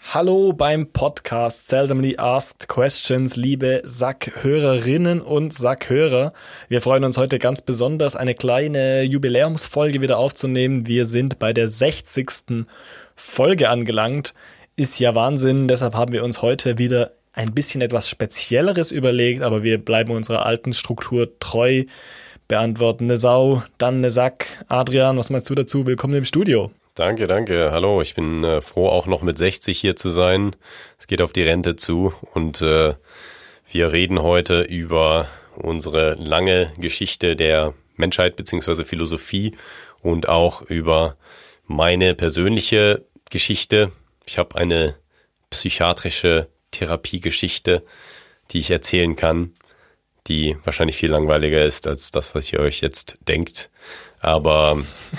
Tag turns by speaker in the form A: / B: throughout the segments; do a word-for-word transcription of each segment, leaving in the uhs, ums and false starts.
A: Hallo beim Podcast Seldomly Asked Questions, liebe Sack-Hörerinnen und Sack-Hörer. Wir freuen uns heute ganz besonders, eine kleine Jubiläumsfolge wieder aufzunehmen. Wir sind bei der sechzigsten Folge angelangt. Ist ja Wahnsinn, deshalb haben wir uns heute wieder ein bisschen etwas Spezielleres überlegt, aber wir bleiben unserer alten Struktur treu. Beantworten eine Sau, dann eine Sack. Adrian, was meinst du dazu? Willkommen im Studio.
B: Danke, danke. Hallo, ich bin äh, froh, auch noch mit sechzig hier zu sein. Es geht auf die Rente zu und äh, wir reden heute über unsere lange Geschichte der Menschheit bzw. Philosophie und auch über meine persönliche Geschichte. Ich habe eine psychiatrische Therapiegeschichte, die ich erzählen kann, die wahrscheinlich viel langweiliger ist als das, was ihr euch jetzt denkt. Aber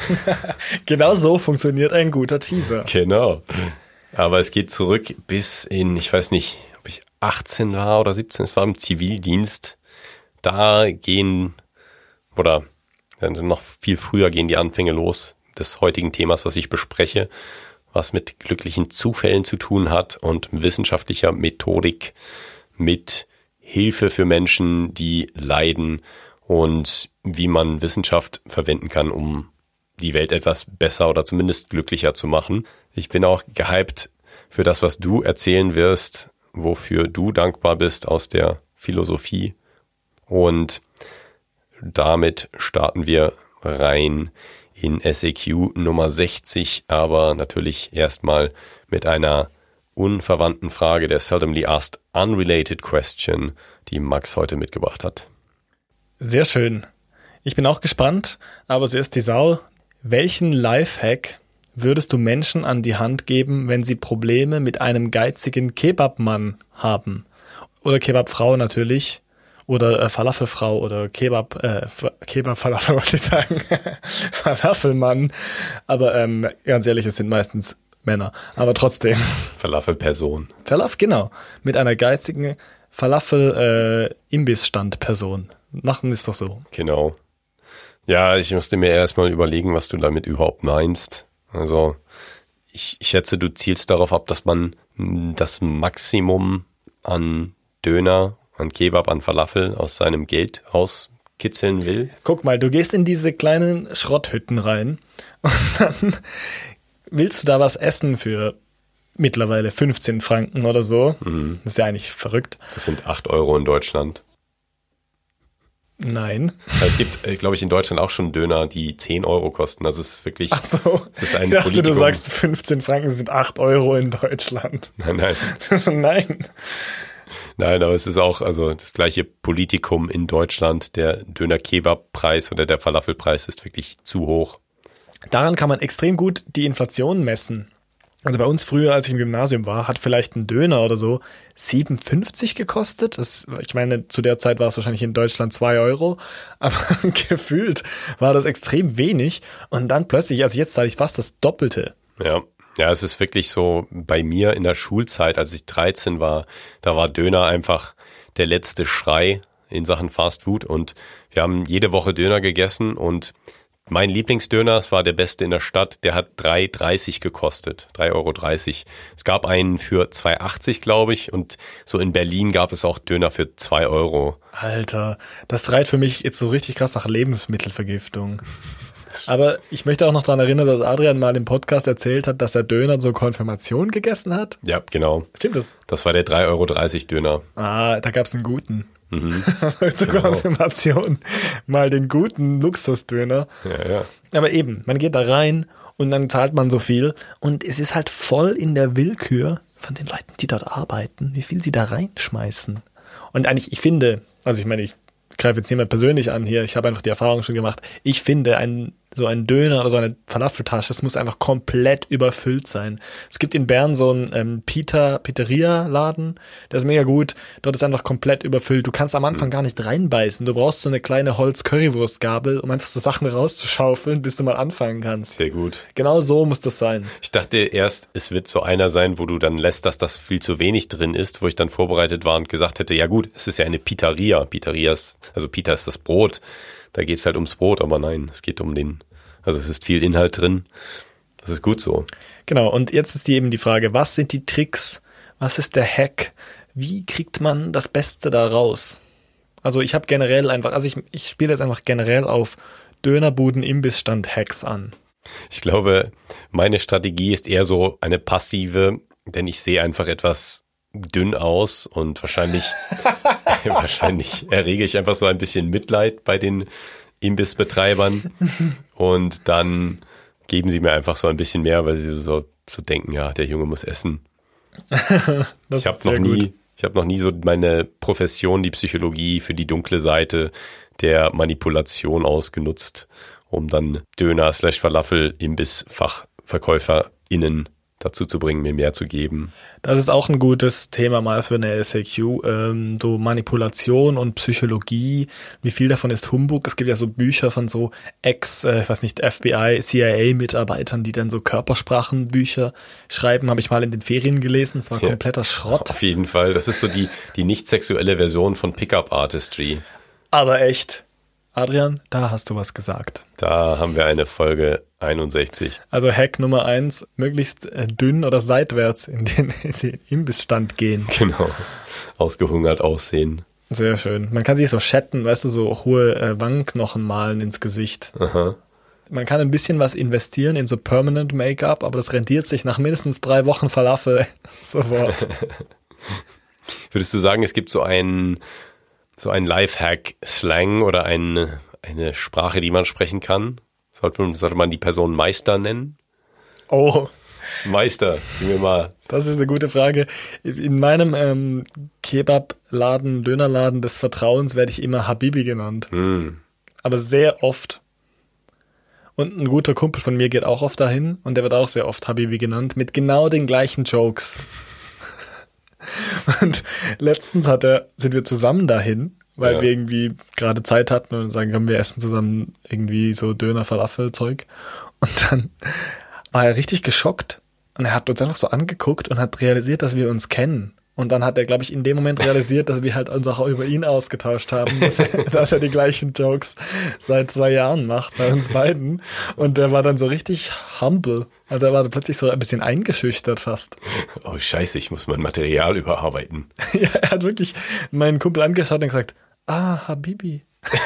A: genau so funktioniert ein guter Teaser.
B: Genau. Aber es geht zurück bis in, ich weiß nicht, ob ich achtzehn war oder siebzehn, es war im Zivildienst. Da gehen, oder noch viel früher gehen die Anfänge los des heutigen Themas, was ich bespreche, was mit glücklichen Zufällen zu tun hat und wissenschaftlicher Methodik mit Hilfe für Menschen, die leiden und wie man Wissenschaft verwenden kann, um die Welt etwas besser oder zumindest glücklicher zu machen. Ich bin auch gehypt für das, was du erzählen wirst, wofür du dankbar bist aus der Philosophie. Und damit starten wir rein in S A Q Nummer sechzig, aber natürlich erstmal mit einer unverwandten Frage der Seldomly Asked Unrelated Question, die Max heute mitgebracht hat.
A: Sehr schön. Ich bin auch gespannt, aber zuerst die Sau. Welchen Lifehack würdest du Menschen an die Hand geben, wenn sie Probleme mit einem geizigen Kebabmann haben? Oder Kebabfrau natürlich. Oder äh, Falafelfrau oder Kebab, äh, Kebab-Falafel wollte ich sagen. Falafelmann. Aber ähm, ganz ehrlich, es sind meistens Männer. Aber trotzdem.
B: Falafelperson.
A: Falafel, genau. Mit einer geizigen Falafel-Imbissstand-Person. Machen ist doch so.
B: Genau. Ja, ich musste mir erstmal überlegen, was du damit überhaupt meinst. Also ich, ich schätze, du zielst darauf ab, dass man das Maximum an Döner, an Kebab, an Falafel aus seinem Geld rauskitzeln will.
A: Guck mal, du gehst in diese kleinen Schrotthütten rein und dann willst du da was essen für mittlerweile fünfzehn Franken oder so. Mhm. Das ist ja eigentlich verrückt.
B: Das sind acht Euro in Deutschland.
A: Nein.
B: Es gibt, glaube ich, in Deutschland auch schon Döner, die zehn Euro kosten. Also es ist wirklich.
A: Ach so.
B: Es ist ein
A: ich dachte,
B: Politikum.
A: Du sagst, fünfzehn Franken sind acht Euro in Deutschland.
B: Nein, nein.
A: Nein.
B: Nein, aber es ist auch also das gleiche Politikum in Deutschland. Der Döner-Kebab-Preis oder der Falafelpreis ist wirklich zu hoch.
A: Daran kann man extrem gut die Inflation messen. Also bei uns früher, als ich im Gymnasium war, hat vielleicht ein Döner oder so sieben fünfzig gekostet. Das, ich meine, zu der Zeit war es wahrscheinlich in Deutschland zwei Euro, aber gefühlt war das extrem wenig. Und dann plötzlich, also jetzt zahle ich fast das Doppelte.
B: Ja, ja, es ist wirklich so, bei mir in der Schulzeit, als ich dreizehn war, da war Döner einfach der letzte Schrei in Sachen Fast Food und wir haben jede Woche Döner gegessen und mein Lieblingsdöner, es war der beste in der Stadt, der hat drei dreißig gekostet, drei Euro dreißig. Es gab einen für zwei achtzig, glaube ich, und so in Berlin gab es auch Döner für zwei Euro.
A: Alter, das schreit für mich jetzt so richtig krass nach Lebensmittelvergiftung. Aber ich möchte auch noch daran erinnern, dass Adrian mal im Podcast erzählt hat, dass er Döner zur Konfirmation gegessen hat.
B: Ja, genau.
A: Stimmt das?
B: Das war der drei Euro dreißig Döner.
A: Ah, da gab's einen guten.
B: Mhm.
A: Zur genau. Konfirmation mal den guten Luxusdöner.
B: Ja, ja.
A: Aber eben, man geht da rein und dann zahlt man so viel und es ist halt voll in der Willkür von den Leuten, die dort arbeiten, wie viel sie da reinschmeißen. Und eigentlich, ich finde, also ich meine, ich greife jetzt niemand persönlich an hier, ich habe einfach die Erfahrung schon gemacht, ich finde, ein, so ein Döner oder so eine Falafeltasche, das muss einfach komplett überfüllt sein. Es gibt in Bern so einen ähm, Pita, Pizzeria-Laden, der ist mega gut, dort ist einfach komplett überfüllt. Du kannst am Anfang mhm. gar nicht reinbeißen, du brauchst so eine kleine Holz-Currywurst-Gabel, um einfach so Sachen rauszuschaufeln, bis du mal anfangen kannst.
B: Sehr gut.
A: Genau so muss das sein.
B: Ich dachte erst, es wird so einer sein, wo du dann lässt, dass das viel zu wenig drin ist, wo ich dann vorbereitet war und gesagt hätte, ja gut, es ist ja eine Pizzeria, Pizzeria ist, also Pita ist das Brot, da geht's halt ums Brot, aber nein, es geht um den, also es ist viel Inhalt drin Das ist gut so.
A: Genau, und jetzt ist die eben die Frage, was sind die Tricks, was ist der Hack, wie kriegt man das Beste da raus? Also ich habe generell einfach, also ich, ich spiele jetzt einfach generell auf Dönerbuden-Imbissstand-Hacks an.
B: Ich glaube, meine Strategie ist eher so eine passive, denn ich sehe einfach etwas dünn aus und wahrscheinlich, wahrscheinlich errege ich einfach so ein bisschen Mitleid bei den Imbissbetreibern und dann geben sie mir einfach so ein bisschen mehr, weil sie so, so denken, ja, der Junge muss essen.
A: Das
B: ich habe noch nie, gut. ich habe noch nie so meine Profession, die Psychologie für die dunkle Seite der Manipulation ausgenutzt, um dann Döner slash Falafel ImbissfachverkäuferInnen dazu zu bringen, mir mehr zu geben.
A: Das ist auch ein gutes Thema mal für eine S A Q. Ähm, so Manipulation und Psychologie. Wie viel davon ist Humbug? Es gibt ja so Bücher von so Ex, äh, ich weiß nicht, F B I, C I A-Mitarbeitern, die dann so Körpersprachenbücher schreiben. Habe ich mal in den Ferien gelesen. Es war
B: Ja,
A: kompletter Schrott.
B: Auf jeden Fall. Das ist so die, die nicht sexuelle Version von Pickup-Artistry.
A: Aber echt. Adrian, da hast du was gesagt.
B: Da haben wir eine Folge einundsechzig.
A: Also Hack Nummer eins, möglichst äh, dünn oder seitwärts in den, in den Imbissstand gehen.
B: Genau, ausgehungert aussehen.
A: Sehr schön. Man kann sich so chatten, weißt du, so hohe äh, Wangenknochen malen ins Gesicht.
B: Aha.
A: Man kann ein bisschen was investieren in so Permanent Make-up, aber das rentiert sich nach mindestens drei Wochen Falafel sofort.
B: Würdest du sagen, es gibt so einen, so einen Lifehack-Slang oder ein, eine Sprache, die man sprechen kann? Sollte man, sollte man die Person Meister nennen?
A: Oh,
B: Meister, gib mir mal.
A: das ist eine gute Frage. In meinem ähm, Kebab-Laden, Dönerladen des Vertrauens werde ich immer Habibi genannt.
B: Hm.
A: Aber sehr oft. Und ein guter Kumpel von mir geht auch oft dahin und der wird auch sehr oft Habibi genannt, mit genau den gleichen Jokes. Und letztens hat er, sind wir zusammen dahin, weil
B: Ja.
A: wir irgendwie gerade Zeit hatten und sagen, komm, wir essen zusammen irgendwie so Döner-Falafel-Zeug. Und dann war er richtig geschockt und er hat uns einfach so angeguckt und hat realisiert, dass wir uns kennen. Und dann hat er, glaube ich, in dem Moment realisiert, dass wir halt uns auch über ihn ausgetauscht haben, dass er, dass er die gleichen Jokes seit zwei Jahren macht bei uns beiden. Und der war dann so richtig humble. Also er war plötzlich so ein bisschen eingeschüchtert fast.
B: Oh scheiße, ich muss mein Material überarbeiten.
A: Ja, er hat wirklich meinen Kumpel angeschaut und gesagt, ah, Habibi.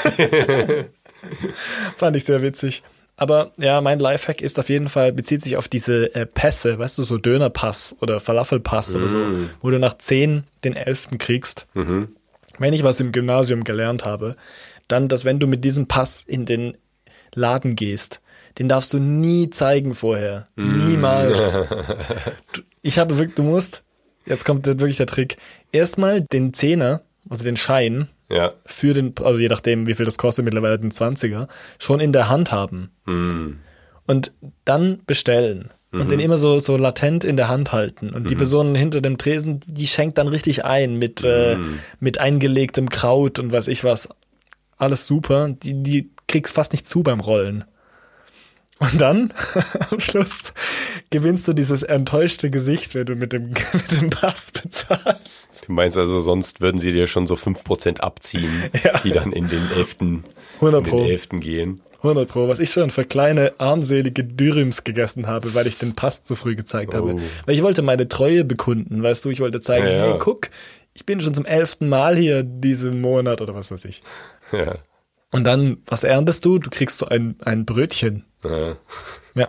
A: Fand ich sehr witzig. Aber ja, mein Lifehack ist auf jeden Fall, bezieht sich auf diese äh, Pässe, weißt du, so Dönerpass oder Falafelpass mm. oder so, wo du nach zehn den elften kriegst.
B: Mhm.
A: Wenn ich was im Gymnasium gelernt habe, dann, dass wenn du mit diesem Pass in den Laden gehst, den darfst du nie zeigen vorher. Mm. Niemals. Du, ich habe wirklich, du musst, jetzt kommt wirklich der Trick, erstmal den Zehner, also den Schein,
B: Ja.
A: für den, also je nachdem, wie viel das kostet, mittlerweile den zwanziger, schon in der Hand haben.
B: Mm.
A: Und dann bestellen.
B: Mhm.
A: Und den immer so, so latent in der Hand halten. Und
B: Mhm.
A: die Person hinter dem Tresen, die schenkt dann richtig ein mit,
B: Mhm.
A: äh, mit eingelegtem Kraut und weiß ich was. Alles super. Die, die kriegst fast nicht zu beim Rollen. Und dann, am Schluss, gewinnst du dieses enttäuschte Gesicht, wenn du mit dem, mit dem Pass bezahlst.
B: Du meinst also, sonst würden sie dir schon so fünf Prozent abziehen,
A: Ja.
B: die dann in den elften,
A: hundert
B: in
A: Pro.
B: den elften gehen.
A: hundert Pro, was ich schon für kleine, armselige Dürüms gegessen habe, weil ich den Pass zu früh gezeigt habe.
B: Oh.
A: Weil ich wollte meine Treue bekunden, weißt du, ich wollte zeigen,
B: Ja, ja.
A: hey, guck, ich bin schon zum elften Mal hier diesen Monat oder was weiß ich.
B: Ja.
A: Und dann, was erntest du? Du kriegst so ein, ein Brötchen.
B: Ja.
A: Ja.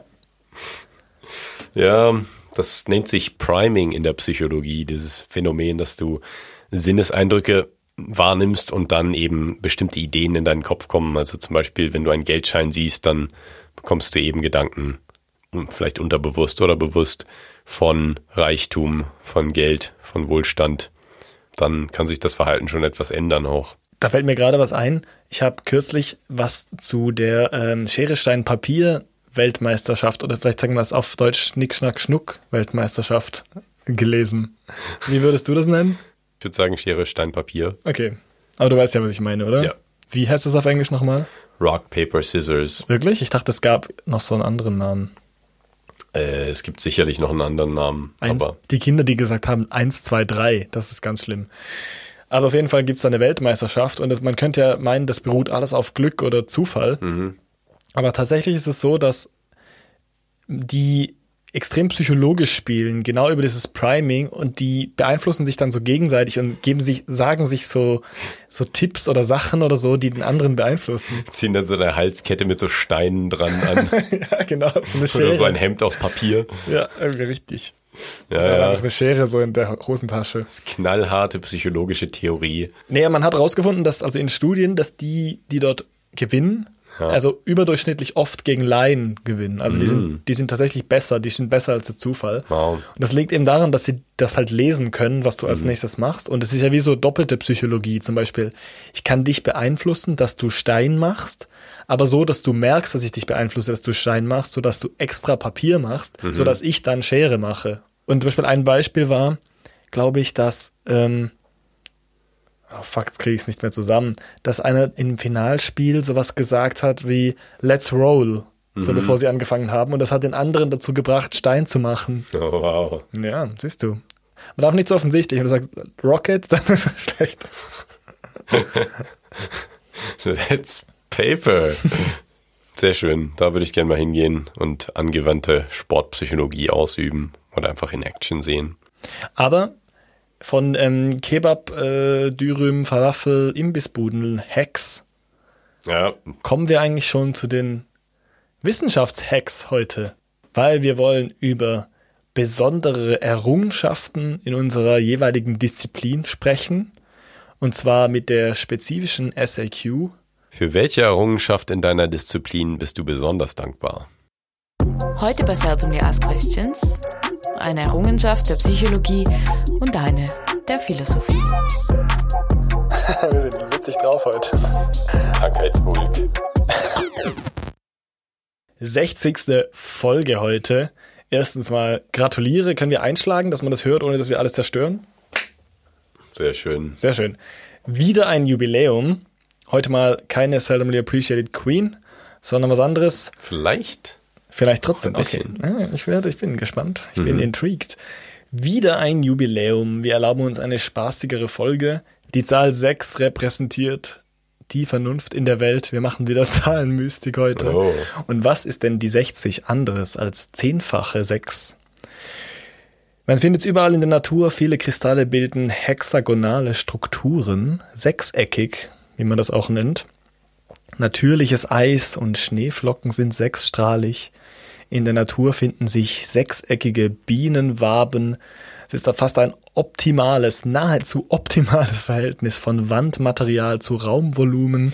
B: Ja, das nennt sich Priming in der Psychologie, dieses Phänomen, dass du Sinneseindrücke wahrnimmst und dann eben bestimmte Ideen in deinen Kopf kommen. Also zum Beispiel, wenn du einen Geldschein siehst, dann bekommst du eben Gedanken, vielleicht unterbewusst oder bewusst, von Reichtum, von Geld, von Wohlstand. Dann kann sich das Verhalten schon etwas ändern auch.
A: Da fällt mir gerade was ein. Ich habe kürzlich was zu der ähm, Schere, Stein, Papier Weltmeisterschaft oder vielleicht sagen wir es auf Deutsch Schnick, Schnack, Schnuck Weltmeisterschaft gelesen. Wie würdest du das nennen?
B: Ich würde sagen Schere, Stein, Papier.
A: Okay. Aber du weißt ja, was ich meine, oder?
B: Ja.
A: Wie heißt das auf Englisch nochmal?
B: Rock, Paper, Scissors.
A: Wirklich? Ich dachte, es gab noch so einen anderen Namen.
B: Äh, es gibt sicherlich noch einen anderen Namen.
A: Eins,
B: aber
A: die Kinder, die gesagt haben, eins, zwei, drei, das ist ganz schlimm. Aber auf jeden Fall gibt es da eine Weltmeisterschaft und das, man könnte ja meinen, das beruht alles auf Glück oder Zufall.
B: mhm.
A: Aber tatsächlich ist es so, dass die extrem psychologisch spielen, genau über dieses Priming, und die beeinflussen sich dann so gegenseitig und geben sich, sagen sich so, so Tipps oder Sachen oder so, die den anderen beeinflussen.
B: Ziehen dann so eine Halskette mit so Steinen dran an.
A: Ja, genau. So eine Schere.
B: Oder so ein Hemd aus Papier.
A: Ja, irgendwie richtig.
B: Ja,
A: Oder
B: ja.
A: einfach eine Schere so in der Hosentasche.
B: Das ist knallharte psychologische Theorie.
A: Nee, man hat herausgefunden, dass also in Studien, dass die, die dort gewinnen, ja. also überdurchschnittlich oft gegen Laien gewinnen. Also mm. die sind, die sind tatsächlich besser, die sind besser als der Zufall.
B: Wow.
A: Und das liegt eben daran, dass sie das halt lesen können, was du als mm. nächstes machst. Und es ist ja wie so doppelte Psychologie. Zum Beispiel, ich kann dich beeinflussen, dass du Stein machst, aber so, dass du merkst, dass ich dich beeinflusse, dass du Stein machst, so dass du extra Papier machst, mhm. so dass ich dann Schere mache. Und zum Beispiel ein Beispiel war, glaube ich, dass ähm, Oh, fuck, jetzt kriege ich es nicht mehr zusammen, dass einer im Finalspiel sowas gesagt hat wie Let's roll, so mhm. bevor sie angefangen haben, und das hat den anderen dazu gebracht, Stein zu machen.
B: Oh, wow.
A: Ja, siehst du. Man darf nicht so offensichtlich, wenn du sagst Rocket, dann ist es schlecht.
B: Let's paper. Sehr schön, da würde ich gerne mal hingehen und angewandte Sportpsychologie ausüben oder einfach in Action sehen.
A: Aber von ähm, Kebab, äh, Dürüm, Falafel, Imbissbuden, Hacks.
B: Ja.
A: Kommen wir eigentlich schon zu den Wissenschaftshacks heute, weil wir wollen über besondere Errungenschaften in unserer jeweiligen Disziplin sprechen, und zwar mit der spezifischen S A Q.
B: Für welche Errungenschaft in deiner Disziplin bist du besonders dankbar?
C: Heute bei Seldom You Ask Questions eine Errungenschaft der Psychologie und eine der Philosophie.
A: Wir sind witzig drauf heute.
B: Krankheitsmut.
A: sechzigste Folge heute. Erstens mal gratuliere. Können wir einschlagen, dass man das hört, ohne dass wir alles zerstören?
B: Sehr schön.
A: Sehr schön. Wieder ein Jubiläum. Heute mal keine Seldomly Appreciated Queen, sondern was anderes.
B: Vielleicht?
A: Vielleicht trotzdem.
B: Ein bisschen.
A: Okay. Ja, ich, werde, ich bin gespannt. Ich
B: mhm.
A: bin intrigued. Wieder ein Jubiläum. Wir erlauben uns eine spaßigere Folge. Die Zahl sechs repräsentiert die Vernunft in der Welt. Wir machen wieder Zahlenmystik heute.
B: Oh.
A: Und was ist denn die sechzig anderes als zehnfache sechs? Man findet es überall in der Natur. Viele Kristalle bilden hexagonale Strukturen, sechseckig, wie man das auch nennt. Natürliches Eis und Schneeflocken sind sechsstrahlig. In der Natur finden sich sechseckige Bienenwaben. Es ist da fast ein optimales, nahezu optimales Verhältnis von Wandmaterial zu Raumvolumen.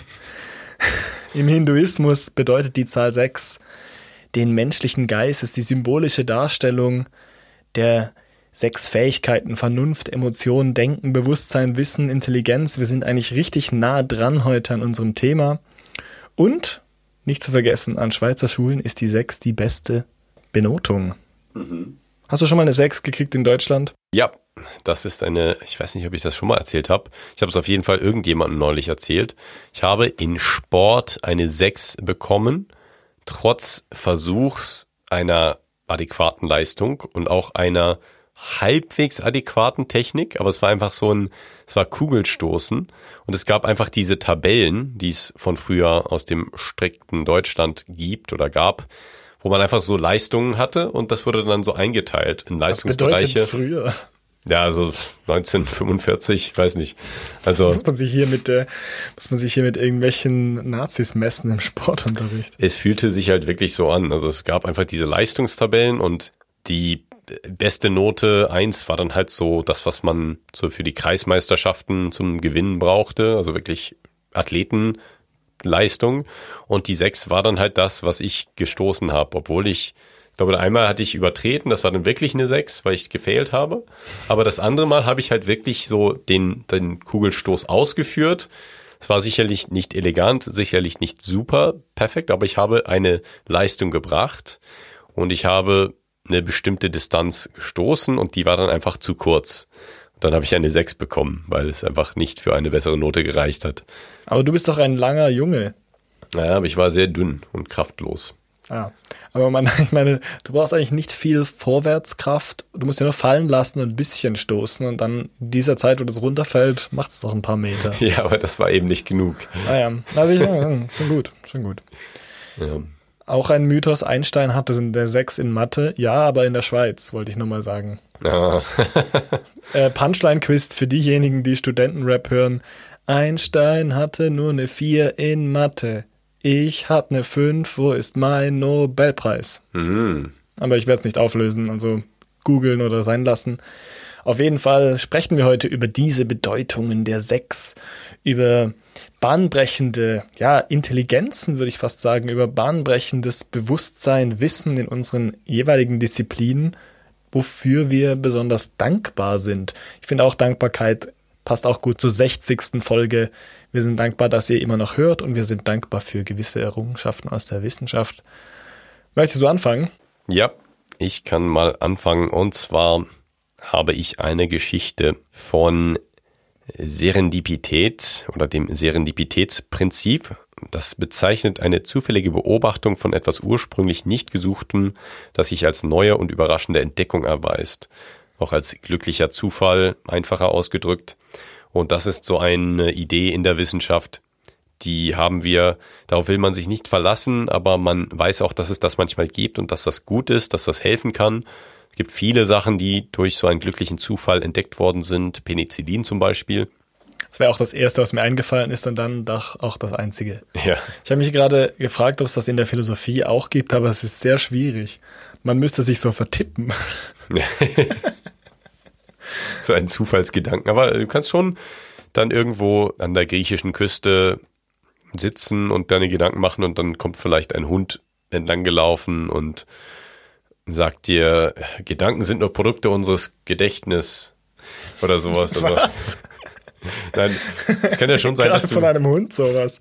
A: Im Hinduismus bedeutet die Zahl sechs den menschlichen Geist, ist die symbolische Darstellung der sechs Fähigkeiten: Vernunft, Emotionen, Denken, Bewusstsein, Wissen, Intelligenz. Wir sind eigentlich richtig nah dran heute an unserem Thema. Und, nicht zu vergessen, an Schweizer Schulen ist die sechs die beste Benotung. Mhm. Hast du schon mal eine sechs gekriegt in Deutschland?
B: Ja, das ist eine, ich weiß nicht, ob ich das schon mal erzählt habe. Ich habe es auf jeden Fall irgendjemandem neulich erzählt. Ich habe in Sport eine sechs bekommen, trotz Versuchs einer adäquaten Leistung und auch einer halbwegs adäquaten Technik, aber es war einfach so ein, es war Kugelstoßen, und es gab einfach diese Tabellen, die es von früher aus dem strikten Deutschland gibt oder gab, wo man einfach so Leistungen hatte, und das wurde dann so eingeteilt in Leistungsbereiche.
A: Was bedeutet früher?
B: Ja, also neunzehnhundertfünfundvierzig, ich weiß nicht. Also
A: muss man sich hier mit der, muss man sich hier mit irgendwelchen Nazis messen im Sportunterricht.
B: Es fühlte sich halt wirklich so an. Also es gab einfach diese Leistungstabellen, und die beste Note eins war dann halt so das, was man so für die Kreismeisterschaften zum Gewinnen brauchte, also wirklich Athletenleistung, und die sechs war dann halt das, was ich gestoßen habe, obwohl ich, ich glaube, einmal hatte ich übertreten, das war dann wirklich eine sechs, weil ich gefailt habe, aber das andere Mal habe ich halt wirklich so den, den Kugelstoß ausgeführt. Es war sicherlich nicht elegant, sicherlich nicht super perfekt, aber ich habe eine Leistung gebracht, und ich habe eine bestimmte Distanz gestoßen, und die war dann einfach zu kurz. Und dann habe ich eine sechs bekommen, weil es einfach nicht für eine bessere Note gereicht hat.
A: Aber du bist doch ein langer Junge.
B: Naja, aber ich war sehr dünn und kraftlos.
A: Ah, aber man, ich meine, du brauchst eigentlich nicht viel Vorwärtskraft. Du musst ja nur fallen lassen und ein bisschen stoßen, und dann in dieser Zeit, wo das runterfällt, macht es doch ein paar Meter.
B: Ja, aber das war eben nicht genug.
A: Ah ja, also ich, ja, schon gut, schon gut.
B: Ja.
A: Auch ein Mythos, Einstein hatte eine sechs in Mathe. Ja, aber in der Schweiz, wollte ich nur mal sagen.
B: Ah.
A: äh, Punchline-Quiz für diejenigen, die Studentenrap hören. Einstein hatte nur eine vier in Mathe. Ich hatte eine fünf, wo ist mein Nobelpreis?
B: Mhm.
A: Aber ich werde es nicht auflösen, also googeln oder sein lassen. Auf jeden Fall sprechen wir heute über diese Bedeutungen der sechs, über bahnbrechende, ja, Intelligenzen, würde ich fast sagen, über bahnbrechendes Bewusstsein, Wissen in unseren jeweiligen Disziplinen, wofür wir besonders dankbar sind. Ich finde auch, Dankbarkeit passt auch gut zur sechzigsten Folge. Wir sind dankbar, dass ihr immer noch hört und wir sind dankbar für gewisse Errungenschaften aus der Wissenschaft. Möchtest du anfangen?
B: Ja, ich kann mal anfangen, und zwar habe ich eine Geschichte von Serendipität oder dem Serendipitätsprinzip. Das bezeichnet eine zufällige Beobachtung von etwas ursprünglich nicht Gesuchtem, das sich als neue und überraschende Entdeckung erweist. Auch als glücklicher Zufall, einfacher ausgedrückt. Und das ist so eine Idee in der Wissenschaft, die haben wir, darauf will man sich nicht verlassen, aber man weiß auch, dass es das manchmal gibt und dass das gut ist, dass das helfen kann. Es gibt viele Sachen, die durch so einen glücklichen Zufall entdeckt worden sind, Penicillin zum Beispiel.
A: Das wäre auch das Erste, was mir eingefallen ist und dann doch auch das Einzige.
B: Ja.
A: Ich habe mich gerade gefragt, ob es das in der Philosophie auch gibt, aber es ist sehr schwierig. Man müsste sich so vertippen.
B: So ein Zufallsgedanken. Aber du kannst schon dann irgendwo an der griechischen Küste sitzen und deine Gedanken machen und dann kommt vielleicht ein Hund entlang gelaufen und sagt dir, Gedanken sind nur Produkte unseres Gedächtnisses oder sowas. Also,
A: was?
B: Nein, es kann ja schon sein, dass du
A: von einem Hund sowas.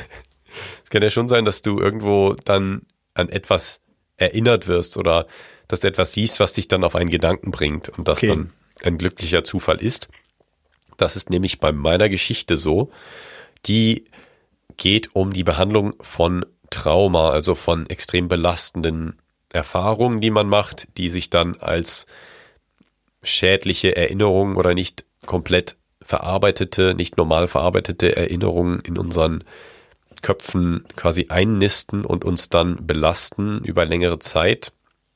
B: Es kann ja schon sein, dass du irgendwo dann an etwas erinnert wirst oder dass du etwas siehst, was dich dann auf einen Gedanken bringt und das okay. dann ein glücklicher Zufall ist. Das ist nämlich bei meiner Geschichte so. Die geht um die Behandlung von Trauma, also von extrem belastenden Erfahrungen, die man macht, die sich dann als schädliche Erinnerungen oder nicht komplett verarbeitete, nicht normal verarbeitete Erinnerungen in unseren Köpfen quasi einnisten und uns dann belasten über längere Zeit.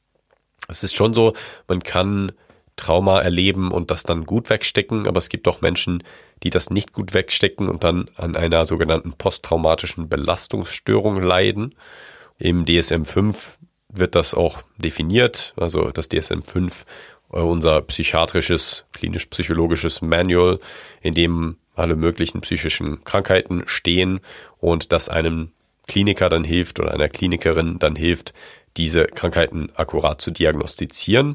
B: Es ist schon so, man kann Trauma erleben und das dann gut wegstecken, aber es gibt auch Menschen, die das nicht gut wegstecken und dann an einer sogenannten posttraumatischen Belastungsstörung leiden. Im D S M fünf wird das auch definiert, also das D S M fünf, unser psychiatrisches, klinisch-psychologisches Manual, in dem alle möglichen psychischen Krankheiten stehen und das einem Kliniker dann hilft oder einer Klinikerin dann hilft, diese Krankheiten akkurat zu diagnostizieren.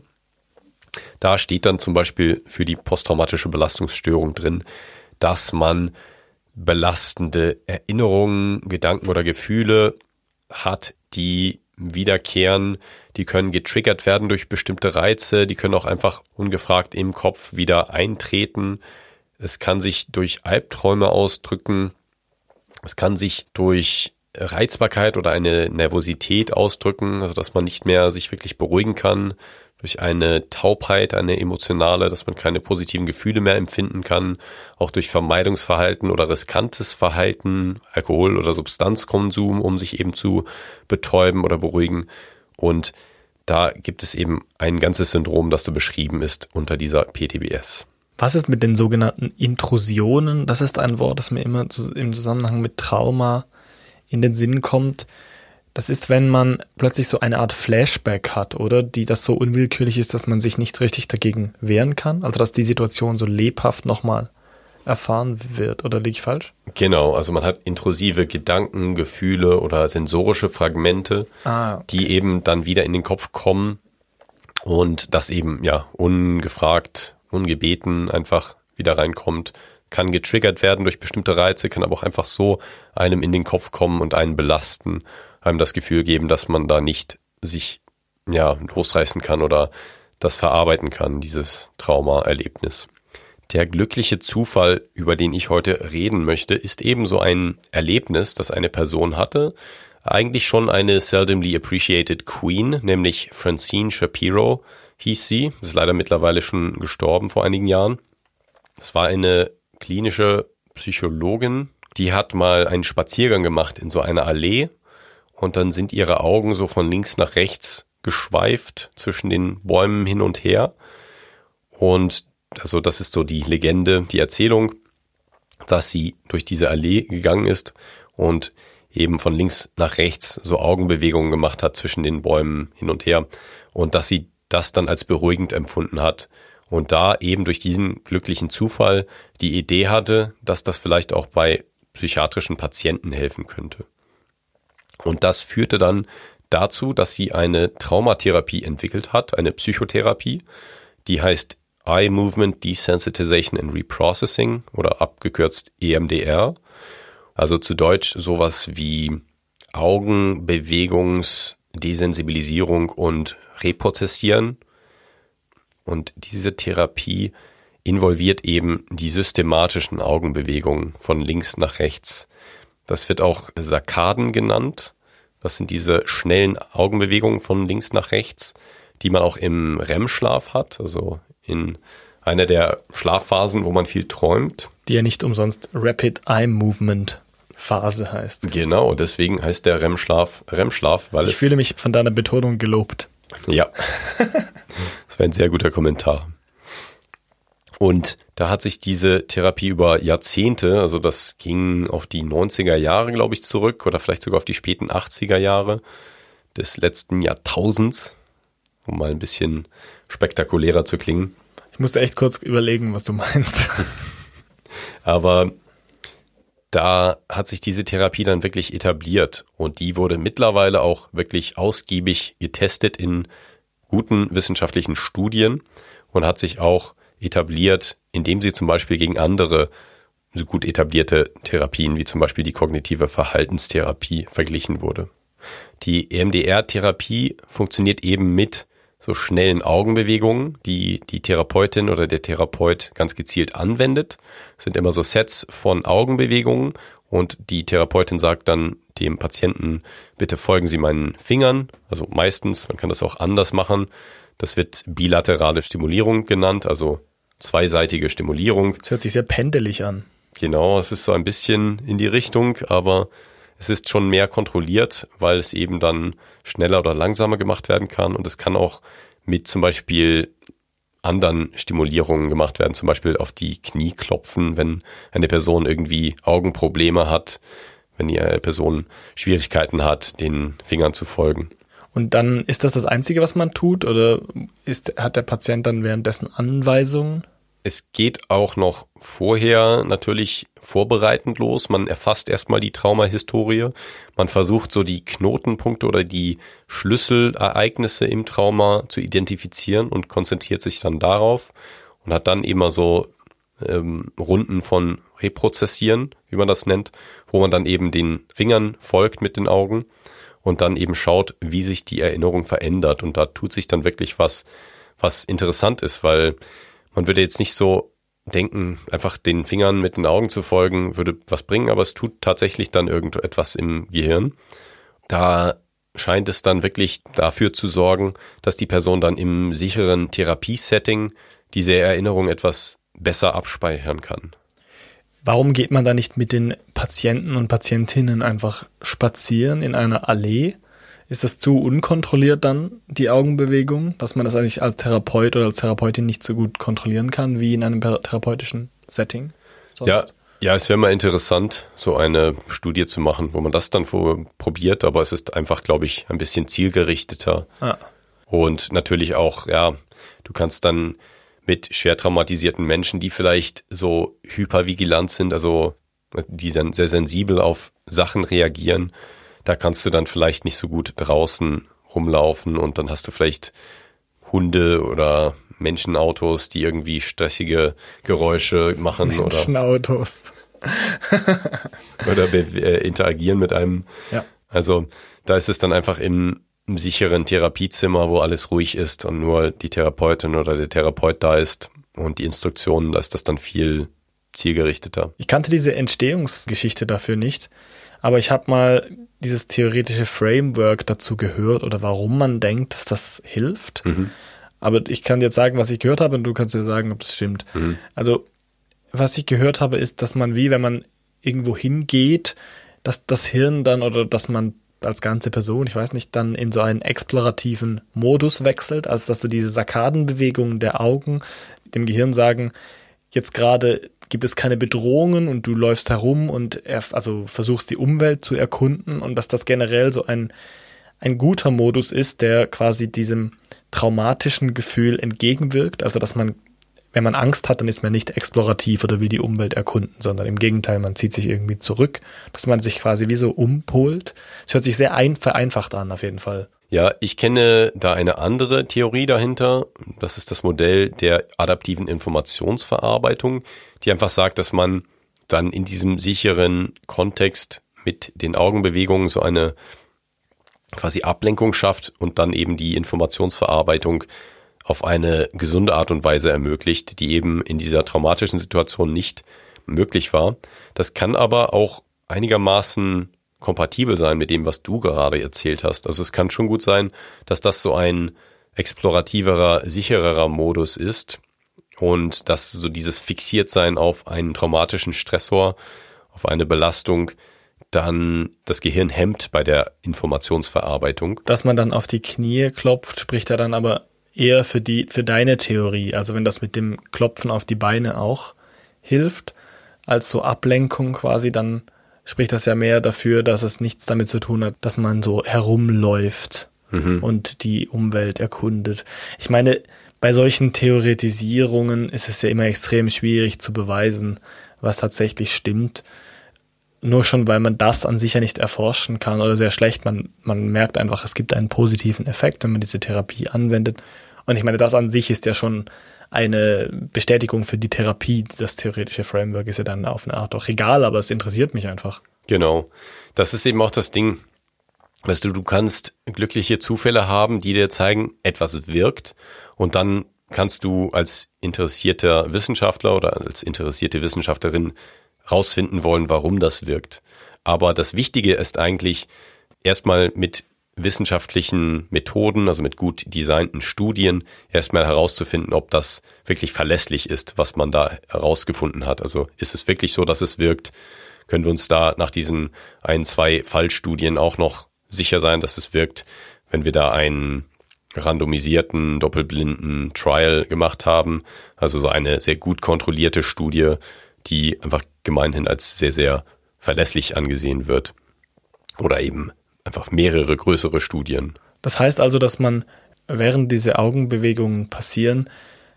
B: Da steht dann zum Beispiel für die posttraumatische Belastungsstörung drin, dass man belastende Erinnerungen, Gedanken oder Gefühle hat, die wiederkehren, die können getriggert werden durch bestimmte Reize, die können auch einfach ungefragt im Kopf wieder eintreten. Es kann sich durch Albträume ausdrücken, es kann sich durch Reizbarkeit oder eine Nervosität ausdrücken, also dass man nicht mehr sich wirklich beruhigen kann, durch eine Taubheit, eine emotionale, dass man keine positiven Gefühle mehr empfinden kann, auch durch Vermeidungsverhalten oder riskantes Verhalten, Alkohol- oder Substanzkonsum, um sich eben zu betäuben oder beruhigen. Und da gibt es eben ein ganzes Syndrom, das da beschrieben ist unter dieser P T B S.
A: Was ist mit den sogenannten Intrusionen? Das ist ein Wort, das mir immer im Zusammenhang mit Trauma in den Sinn kommt. Das ist, wenn man plötzlich so eine Art Flashback hat, oder? Die das so unwillkürlich ist, dass man sich nicht richtig dagegen wehren kann. Also, dass die Situation so lebhaft nochmal erfahren wird. Oder liege ich falsch?
B: Genau, also man hat intrusive Gedanken, Gefühle oder sensorische Fragmente, ah, okay. die eben dann wieder in den Kopf kommen und das eben, ja, ungefragt, ungebeten einfach wieder reinkommt. Kann getriggert werden durch bestimmte Reize, kann aber auch einfach so einem in den Kopf kommen und einen belasten, einem das Gefühl geben, dass man da nicht sich ja losreißen kann oder das verarbeiten kann, dieses Traumaerlebnis. Der glückliche Zufall, über den ich heute reden möchte, ist ebenso ein Erlebnis, das eine Person hatte. Eigentlich schon eine seldomly appreciated Queen, nämlich Francine Shapiro hieß sie. Sie ist leider mittlerweile schon gestorben vor einigen Jahren. Es war eine klinische Psychologin, die hat mal einen Spaziergang gemacht in so einer Allee und dann sind ihre Augen so von links nach rechts geschweift zwischen den Bäumen hin und her. Und also das ist so die Legende, die Erzählung, dass sie durch diese Allee gegangen ist und eben von links nach rechts so Augenbewegungen gemacht hat zwischen den Bäumen hin und her und dass sie das dann als beruhigend empfunden hat und da eben durch diesen glücklichen Zufall die Idee hatte, dass das vielleicht auch bei psychiatrischen Patienten helfen könnte. Und das führte dann dazu, dass sie eine Traumatherapie entwickelt hat, eine Psychotherapie, die heißt Eye Movement Desensitization and Reprocessing oder abgekürzt E M D R. Also zu Deutsch sowas wie Augenbewegungsdesensibilisierung und Reprozessieren. Und diese Therapie involviert eben die systematischen Augenbewegungen von links nach rechts. Das wird auch Sarkaden genannt. Das sind diese schnellen Augenbewegungen von links nach rechts, die man auch im R E M-Schlaf hat, also in einer der Schlafphasen, wo man viel träumt.
A: Die ja nicht umsonst Rapid Eye Movement Phase heißt.
B: Genau, deswegen heißt der R E M-Schlaf R E M-Schlaf, weil
A: ich
B: es...
A: Ich fühle mich von deiner Betonung gelobt.
B: Ja, das war ein sehr guter Kommentar. Und da hat sich diese Therapie über Jahrzehnte, also das ging auf die neunziger Jahre, glaube ich, zurück oder vielleicht sogar auf die späten achtziger Jahre des letzten Jahrtausends, um mal ein bisschen spektakulärer zu klingen.
A: Ich musste echt kurz überlegen, was du meinst.
B: Aber da hat sich diese Therapie dann wirklich etabliert und die wurde mittlerweile auch wirklich ausgiebig getestet in guten wissenschaftlichen Studien und hat sich auch etabliert, indem sie zum Beispiel gegen andere so gut etablierte Therapien, wie zum Beispiel die kognitive Verhaltenstherapie, verglichen wurde. Die E M D R-Therapie funktioniert eben mit so schnellen Augenbewegungen, die die Therapeutin oder der Therapeut ganz gezielt anwendet. Es sind immer so Sets von Augenbewegungen und die Therapeutin sagt dann dem Patienten, bitte folgen Sie meinen Fingern. Also meistens, man kann das auch anders machen. Das wird bilaterale Stimulierung genannt, also zweiseitige Stimulierung.
A: Das hört sich sehr pendelig an.
B: Genau, es ist so ein bisschen in die Richtung, aber es ist schon mehr kontrolliert, weil es eben dann schneller oder langsamer gemacht werden kann und es kann auch mit zum Beispiel anderen Stimulierungen gemacht werden, zum Beispiel auf die Knie klopfen, wenn eine Person irgendwie Augenprobleme hat, wenn die Person Schwierigkeiten hat, den Fingern zu folgen.
A: Und dann ist das das Einzige, was man tut oder ist, hat der Patient dann währenddessen Anweisungen?
B: Es geht auch noch vorher natürlich vorbereitend los. Man erfasst erstmal die Traumahistorie. Man versucht so die Knotenpunkte oder die Schlüsselereignisse im Trauma zu identifizieren und konzentriert sich dann darauf und hat dann immer so ähm, Runden von Reprozessieren, wie man das nennt, wo man dann eben den Fingern folgt mit den Augen und dann eben schaut, wie sich die Erinnerung verändert. Und da tut sich dann wirklich was, was interessant ist, weil man würde jetzt nicht so denken, einfach den Fingern mit den Augen zu folgen, würde was bringen, aber es tut tatsächlich dann irgendetwas im Gehirn. Da scheint es dann wirklich dafür zu sorgen, dass die Person dann im sicheren Therapiesetting diese Erinnerung etwas besser abspeichern kann.
A: Warum geht man da nicht mit den Patienten und Patientinnen einfach spazieren in einer Allee? Ist das zu unkontrolliert dann, die Augenbewegung, dass man das eigentlich als Therapeut oder als Therapeutin nicht so gut kontrollieren kann wie in einem therapeutischen Setting? Sonst?
B: Ja, ja, es wäre mal interessant, so eine Studie zu machen, wo man das dann vor, probiert, aber es ist einfach, glaube ich, ein bisschen zielgerichteter. Ah. Und natürlich auch, ja, du kannst dann mit schwer traumatisierten Menschen, die vielleicht so hypervigilant sind, also die dann sehr sensibel auf Sachen reagieren, da kannst du dann vielleicht nicht so gut draußen rumlaufen und dann hast du vielleicht Hunde oder Menschenautos, die irgendwie stressige Geräusche machen.
A: Menschenautos.
B: Oder, oder äh, interagieren mit einem.
A: Ja.
B: Also da ist es dann einfach im, im sicheren Therapiezimmer, wo alles ruhig ist und nur die Therapeutin oder der Therapeut da ist und die Instruktionen, da ist das dann viel zielgerichteter.
A: Ich kannte diese Entstehungsgeschichte dafür nicht. Aber ich habe mal dieses theoretische Framework dazu gehört oder warum man denkt, dass das hilft. Mhm. Aber ich kann jetzt sagen, was ich gehört habe und du kannst dir sagen, ob das stimmt. Mhm. Also was ich gehört habe, ist, dass man wie, wenn man irgendwo hingeht, dass das Hirn dann oder dass man als ganze Person, ich weiß nicht, dann in so einen explorativen Modus wechselt, also dass so diese Sarkadenbewegungen der Augen dem Gehirn sagen, jetzt gerade gibt es keine Bedrohungen und du läufst herum und er, also versuchst die Umwelt zu erkunden und dass das generell so ein, ein guter Modus ist, der quasi diesem traumatischen Gefühl entgegenwirkt, also dass man, wenn man Angst hat, dann ist man nicht explorativ oder will die Umwelt erkunden, sondern im Gegenteil, man zieht sich irgendwie zurück, dass man sich quasi wie so umpolt. Es hört sich sehr ein, vereinfacht an, auf jeden Fall.
B: Ja, ich kenne da eine andere Theorie dahinter. Das ist das Modell der adaptiven Informationsverarbeitung, die einfach sagt, dass man dann in diesem sicheren Kontext mit den Augenbewegungen so eine quasi Ablenkung schafft und dann eben die Informationsverarbeitung auf eine gesunde Art und Weise ermöglicht, die eben in dieser traumatischen Situation nicht möglich war. Das kann aber auch einigermaßen kompatibel sein mit dem, was du gerade erzählt hast. Also es kann schon gut sein, dass das so ein explorativerer, sichererer Modus ist und dass so dieses Fixiertsein auf einen traumatischen Stressor, auf eine Belastung, dann das Gehirn hemmt bei der Informationsverarbeitung.
A: Dass man dann auf die Knie klopft, spricht er dann aber eher für die, für deine Theorie. Also wenn das mit dem Klopfen auf die Beine auch hilft, als so Ablenkung quasi, dann spricht das ja mehr dafür, dass es nichts damit zu tun hat, dass man so herumläuft mhm. und die Umwelt erkundet. Ich meine, bei solchen Theoretisierungen ist es ja immer extrem schwierig zu beweisen, was tatsächlich stimmt. Nur schon, weil man das an sich ja nicht erforschen kann oder sehr schlecht. Man, man merkt einfach, es gibt einen positiven Effekt, wenn man diese Therapie anwendet. Und ich meine, das an sich ist ja schon eine Bestätigung für die Therapie. Das theoretische Framework ist ja dann auf eine Art auch egal, aber es interessiert mich einfach.
B: Genau. Das ist eben auch das Ding. Weißt du, du kannst glückliche Zufälle haben, die dir zeigen, etwas wirkt. Und dann kannst du als interessierter Wissenschaftler oder als interessierte Wissenschaftlerin rausfinden wollen, warum das wirkt. Aber das Wichtige ist eigentlich erstmal mit wissenschaftlichen Methoden, also mit gut designten Studien, erstmal herauszufinden, ob das wirklich verlässlich ist, was man da herausgefunden hat. Also ist es wirklich so, dass es wirkt? Können wir uns da nach diesen ein, zwei Fallstudien auch noch sicher sein, dass es wirkt, wenn wir da einen randomisierten, doppelblinden Trial gemacht haben, also so eine sehr gut kontrollierte Studie, die einfach gemeinhin als sehr, sehr verlässlich angesehen wird. Oder eben einfach mehrere größere Studien.
A: Das heißt also, dass man, während diese Augenbewegungen passieren,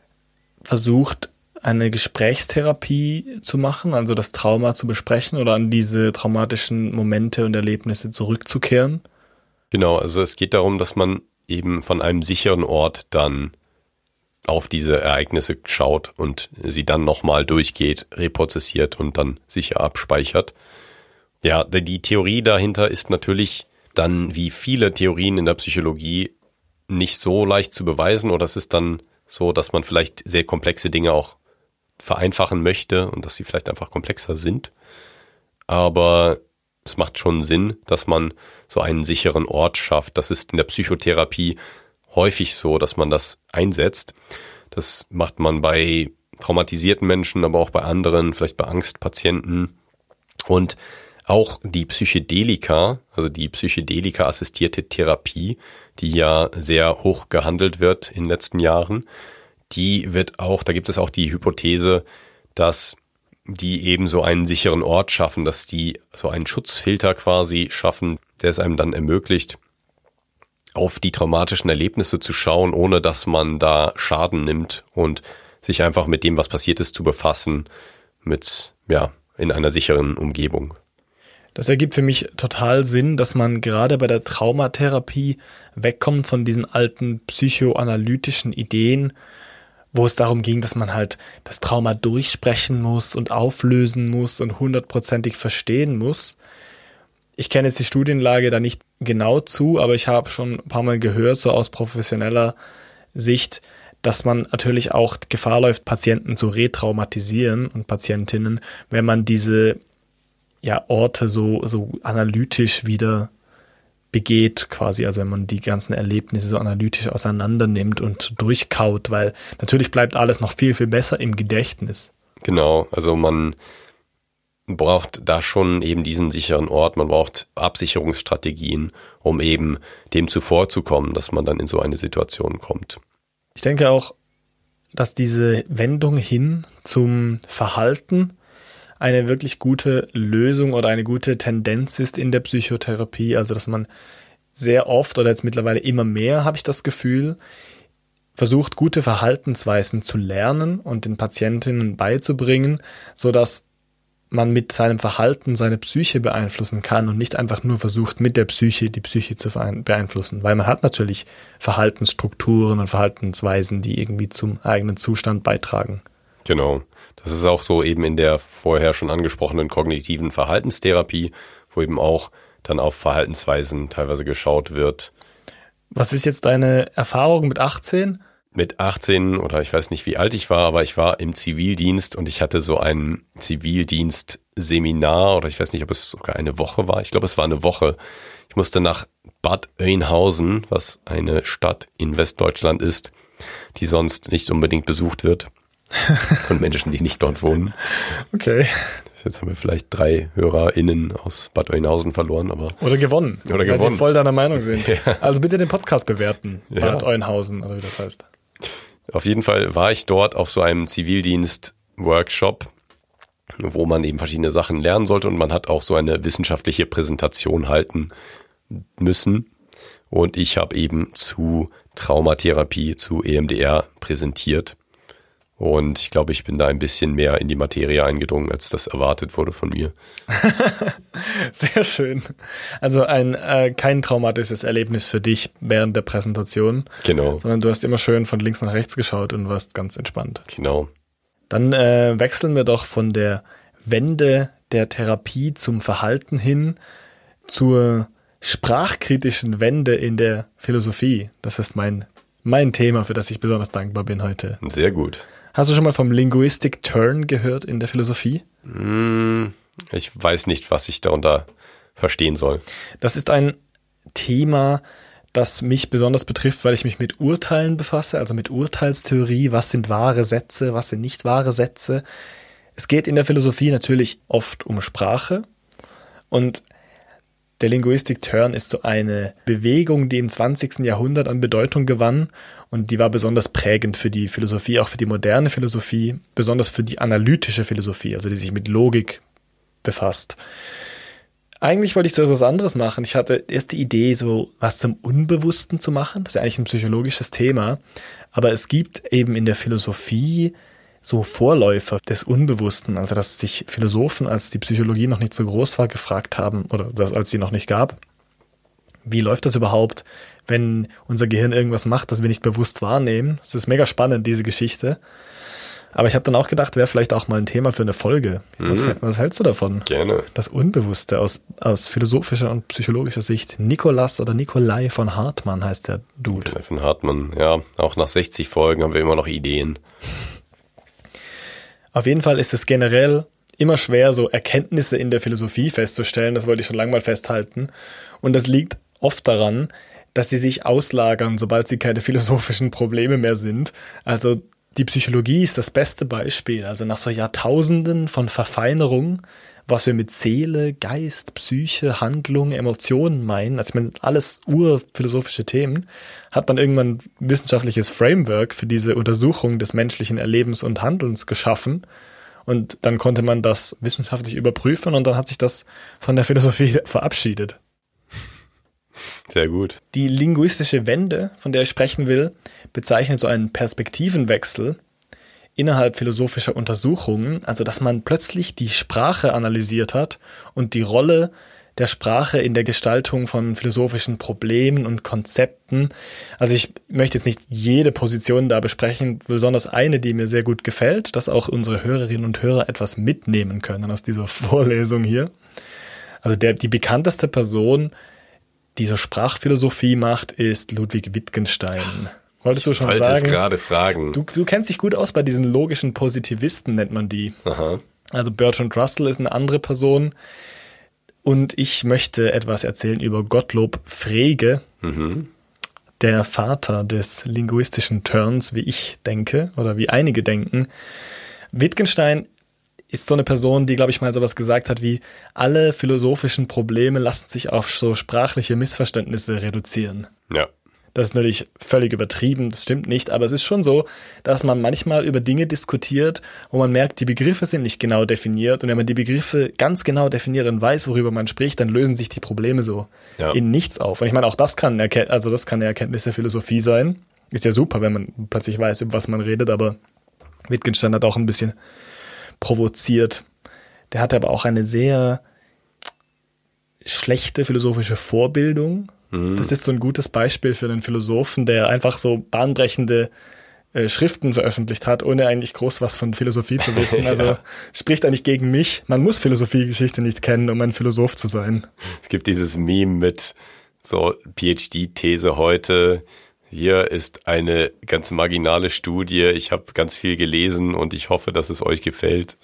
A: versucht, eine Gesprächstherapie zu machen, also das Trauma zu besprechen oder an diese traumatischen Momente und Erlebnisse zurückzukehren?
B: Genau, also es geht darum, dass man eben von einem sicheren Ort dann auf diese Ereignisse schaut und sie dann nochmal durchgeht, reprozessiert und dann sicher abspeichert. Ja, die Theorie dahinter ist natürlich dann, wie viele Theorien in der Psychologie, nicht so leicht zu beweisen, oder es ist dann so, dass man vielleicht sehr komplexe Dinge auch vereinfachen möchte und dass sie vielleicht einfach komplexer sind. Aber es macht schon Sinn, dass man so einen sicheren Ort schafft. Das ist in der Psychotherapie häufig so, dass man das einsetzt. Das macht man bei traumatisierten Menschen, aber auch bei anderen, vielleicht bei Angstpatienten. Und auch die Psychedelika, also die Psychedelika-assistierte Therapie, die ja sehr hoch gehandelt wird in den letzten Jahren, die wird auch, da gibt es auch die Hypothese, dass die eben so einen sicheren Ort schaffen, dass die so einen Schutzfilter quasi schaffen, der es einem dann ermöglicht, auf die traumatischen Erlebnisse zu schauen, ohne dass man da Schaden nimmt und sich einfach mit dem, was passiert ist, zu befassen, mit, ja, in einer sicheren Umgebung.
A: Das ergibt für mich total Sinn, dass man gerade bei der Traumatherapie wegkommt von diesen alten psychoanalytischen Ideen, wo es darum ging, dass man halt das Trauma durchsprechen muss und auflösen muss und hundertprozentig verstehen muss. Ich kenne jetzt die Studienlage da nicht genau zu, aber ich habe schon ein paar Mal gehört, so aus professioneller Sicht, dass man natürlich auch Gefahr läuft, Patienten zu retraumatisieren und Patientinnen, wenn man diese ja, Orte so, so analytisch wieder begeht quasi, also wenn man die ganzen Erlebnisse so analytisch auseinander nimmt und durchkaut, weil natürlich bleibt alles noch viel, viel besser im Gedächtnis.
B: Genau, also man braucht da schon eben diesen sicheren Ort. Man braucht Absicherungsstrategien, um eben dem zuvorzukommen, dass man dann in so eine Situation kommt.
A: Ich denke auch, dass diese Wendung hin zum Verhalten eine wirklich gute Lösung oder eine gute Tendenz ist in der Psychotherapie. Also, dass man sehr oft oder jetzt mittlerweile immer mehr, habe ich das Gefühl, versucht, gute Verhaltensweisen zu lernen und den Patientinnen beizubringen, sodass man mit seinem Verhalten seine Psyche beeinflussen kann und nicht einfach nur versucht, mit der Psyche die Psyche zu beeinflussen. Weil man hat natürlich Verhaltensstrukturen und Verhaltensweisen, die irgendwie zum eigenen Zustand beitragen.
B: Genau. Das ist auch so eben in der vorher schon angesprochenen kognitiven Verhaltenstherapie, wo eben auch dann auf Verhaltensweisen teilweise geschaut wird.
A: Was ist jetzt deine Erfahrung mit achtzehn?
B: Mit achtzehn oder ich weiß nicht, wie alt ich war, aber ich war im Zivildienst und ich hatte so ein Zivildienstseminar oder ich weiß nicht, ob es sogar eine Woche war. Ich glaube, es war eine Woche. Ich musste nach Bad Oeynhausen, was eine Stadt in Westdeutschland ist, die sonst nicht unbedingt besucht wird von Menschen, die nicht dort wohnen.
A: Okay.
B: Jetzt haben wir vielleicht drei HörerInnen aus Bad Oeynhausen verloren, aber.
A: Oder gewonnen.
B: Oder
A: weil
B: gewonnen.
A: Weil sie voll deiner Meinung sind.
B: Ja.
A: Also bitte den Podcast bewerten. Bad
B: Ja.
A: Oeynhausen, oder wie das heißt.
B: Auf jeden Fall war ich dort auf so einem Zivildienst-Workshop, wo man eben verschiedene Sachen lernen sollte und man hat auch so eine wissenschaftliche Präsentation halten müssen. Und ich habe eben zu Traumatherapie, zu E M D R präsentiert. Und ich glaube, ich bin da ein bisschen mehr in die Materie eingedrungen, als das erwartet wurde von mir.
A: Sehr schön. Also ein äh, kein traumatisches Erlebnis für dich während der Präsentation.
B: Genau.
A: Sondern du hast immer schön von links nach rechts geschaut und warst ganz entspannt.
B: Genau.
A: Dann äh, wechseln wir doch von der Wende der Therapie zum Verhalten hin zur sprachkritischen Wende in der Philosophie. Das ist mein, mein Thema, für das ich besonders dankbar bin heute.
B: Sehr gut.
A: Hast du schon mal vom Linguistic Turn gehört in der Philosophie?
B: Ich weiß nicht, was ich darunter verstehen soll.
A: Das ist ein Thema, das mich besonders betrifft, weil ich mich mit Urteilen befasse, also mit Urteilstheorie. Was sind wahre Sätze, was sind nicht wahre Sätze? Es geht in der Philosophie natürlich oft um Sprache und der Linguistic Turn ist so eine Bewegung, die im zwanzigsten Jahrhundert an Bedeutung gewann und die war besonders prägend für die Philosophie, auch für die moderne Philosophie, besonders für die analytische Philosophie, also die sich mit Logik befasst. Eigentlich wollte ich so etwas anderes machen. Ich hatte erst die Idee, so was zum Unbewussten zu machen. Das ist ja eigentlich ein psychologisches Thema, aber es gibt eben in der Philosophie so Vorläufer des Unbewussten, also dass sich Philosophen, als die Psychologie noch nicht so groß war, gefragt haben, oder das, als sie noch nicht gab, wie läuft das überhaupt, wenn unser Gehirn irgendwas macht, das wir nicht bewusst wahrnehmen? Das ist mega spannend, diese Geschichte. Aber ich habe dann auch gedacht, wäre vielleicht auch mal ein Thema für eine Folge. Was,
B: Mhm.
A: was hältst du davon?
B: Gerne.
A: Das Unbewusste aus, aus philosophischer und psychologischer Sicht. Nikolas oder Nikolai von Hartmann heißt der Dude.
B: Von Hartmann, ja. Auch nach sechzig Folgen haben wir immer noch Ideen.
A: Auf jeden Fall ist es generell immer schwer, so Erkenntnisse in der Philosophie festzustellen. Das wollte ich schon lange mal festhalten. Und das liegt oft daran, dass sie sich auslagern, sobald sie keine philosophischen Probleme mehr sind. Also die Psychologie ist das beste Beispiel. Also nach so Jahrtausenden von Verfeinerung, was wir mit Seele, Geist, Psyche, Handlung, Emotionen meinen, also ich meine, alles urphilosophische Themen, hat man irgendwann ein wissenschaftliches Framework für diese Untersuchung des menschlichen Erlebens und Handelns geschaffen. Und dann konnte man das wissenschaftlich überprüfen und dann hat sich das von der Philosophie verabschiedet.
B: Sehr gut.
A: Die linguistische Wende, von der ich sprechen will, bezeichnet so einen Perspektivenwechsel innerhalb philosophischer Untersuchungen, also dass man plötzlich die Sprache analysiert hat und die Rolle der Sprache in der Gestaltung von philosophischen Problemen und Konzepten. Also ich möchte jetzt nicht jede Position da besprechen, besonders eine, die mir sehr gut gefällt, dass auch unsere Hörerinnen und Hörer etwas mitnehmen können aus dieser Vorlesung hier. Also der, die bekannteste Person, die so Sprachphilosophie macht, ist Ludwig Wittgenstein. Wolltest du schon
B: Ich wollte
A: sagen?
B: es gerade fragen.
A: Du, du kennst dich gut aus bei diesen logischen Positivisten, nennt man die.
B: Aha.
A: Also Bertrand Russell ist eine andere Person. Und ich möchte etwas erzählen über Gottlob Frege,
B: Mhm.
A: der Vater des linguistischen Turns, wie ich denke, oder wie einige denken. Wittgenstein ist so eine Person, die, glaube ich, mal sowas gesagt hat wie, alle philosophischen Probleme lassen sich auf so sprachliche Missverständnisse reduzieren.
B: Ja.
A: Das ist natürlich völlig übertrieben, das stimmt nicht, aber es ist schon so, dass man manchmal über Dinge diskutiert, wo man merkt, die Begriffe sind nicht genau definiert und wenn man die Begriffe ganz genau definiert und weiß, worüber man spricht, dann lösen sich die Probleme so ja. in nichts auf. Und ich meine, auch das kann, Erken- also das kann eine Erkenntnis der Philosophie sein. Ist ja super, wenn man plötzlich weiß, über was man redet, aber Wittgenstein hat auch ein bisschen provoziert. Der hatte aber auch eine sehr schlechte philosophische Vorbildung. Das ist so ein gutes Beispiel für einen Philosophen, der einfach so bahnbrechende äh, Schriften veröffentlicht hat, ohne eigentlich groß was von Philosophie zu wissen. Also ja. spricht eigentlich gegen mich. Man muss Philosophiegeschichte nicht kennen, um ein Philosoph zu sein.
B: Es gibt dieses Meme mit so P H D-These heute. Hier ist eine ganz marginale Studie. Ich habe ganz viel gelesen und ich hoffe, dass es euch gefällt.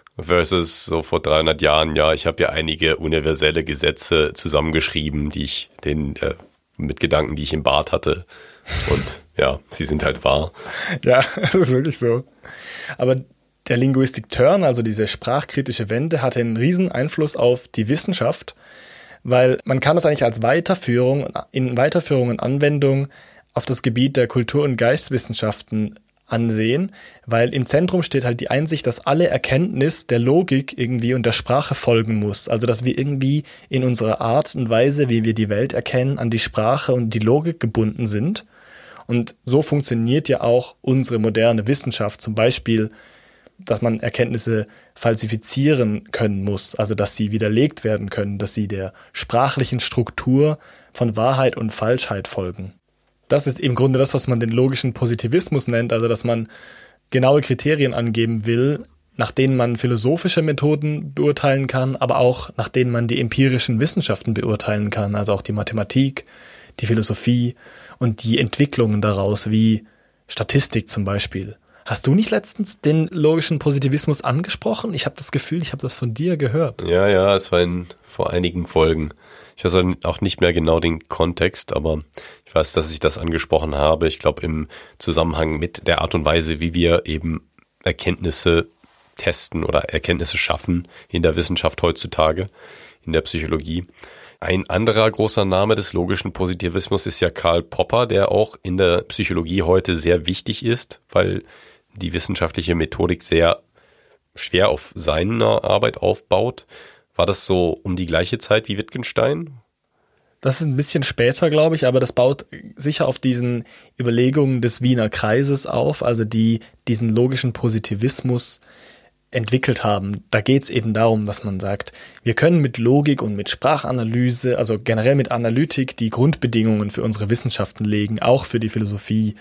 B: Versus so vor dreihundert Jahren, ja, ich habe ja einige universelle Gesetze zusammengeschrieben, die ich den äh, mit Gedanken, die ich im Bad hatte. Und ja, sie sind halt wahr.
A: Ja, das ist wirklich so. Aber der Linguistic Turn, also diese sprachkritische Wende, hatte einen riesen Einfluss auf die Wissenschaft, weil man kann das eigentlich als Weiterführung, in Weiterführung und Anwendung auf das Gebiet der Kultur- und Geisteswissenschaften ansehen, weil im Zentrum steht halt die Einsicht, dass alle Erkenntnis der Logik irgendwie und der Sprache folgen muss. Also dass wir irgendwie in unserer Art und Weise, wie wir die Welt erkennen, an die Sprache und die Logik gebunden sind. Und so funktioniert ja auch unsere moderne Wissenschaft, zum Beispiel, dass man Erkenntnisse falsifizieren können muss, also dass sie widerlegt werden können, dass sie der sprachlichen Struktur von Wahrheit und Falschheit folgen. Das ist im Grunde das, was man den logischen Positivismus nennt, also dass man genaue Kriterien angeben will, nach denen man philosophische Methoden beurteilen kann, aber auch nach denen man die empirischen Wissenschaften beurteilen kann, also auch die Mathematik, die Philosophie und die Entwicklungen daraus, wie Statistik zum Beispiel. Hast du nicht letztens den logischen Positivismus angesprochen? Ich habe das Gefühl, ich habe das von dir gehört.
B: Ja, ja, es war in vor einigen Folgen. Ich weiß auch nicht mehr genau den Kontext, aber ich weiß, dass ich das angesprochen habe. Ich glaube, im Zusammenhang mit der Art und Weise, wie wir eben Erkenntnisse testen oder Erkenntnisse schaffen in der Wissenschaft heutzutage, in der Psychologie. Ein anderer großer Name des logischen Positivismus ist ja Karl Popper, der auch in der Psychologie heute sehr wichtig ist, weil die wissenschaftliche Methodik sehr schwer auf seiner Arbeit aufbaut. War das so um die gleiche Zeit wie Wittgenstein?
A: Das ist ein bisschen später, glaube ich, aber das baut sicher auf diesen Überlegungen des Wiener Kreises auf, also die diesen logischen Positivismus entwickelt haben. Da geht es eben darum, dass man sagt, wir können mit Logik und mit Sprachanalyse, also generell mit Analytik, die Grundbedingungen für unsere Wissenschaften legen, auch für die Philosophie.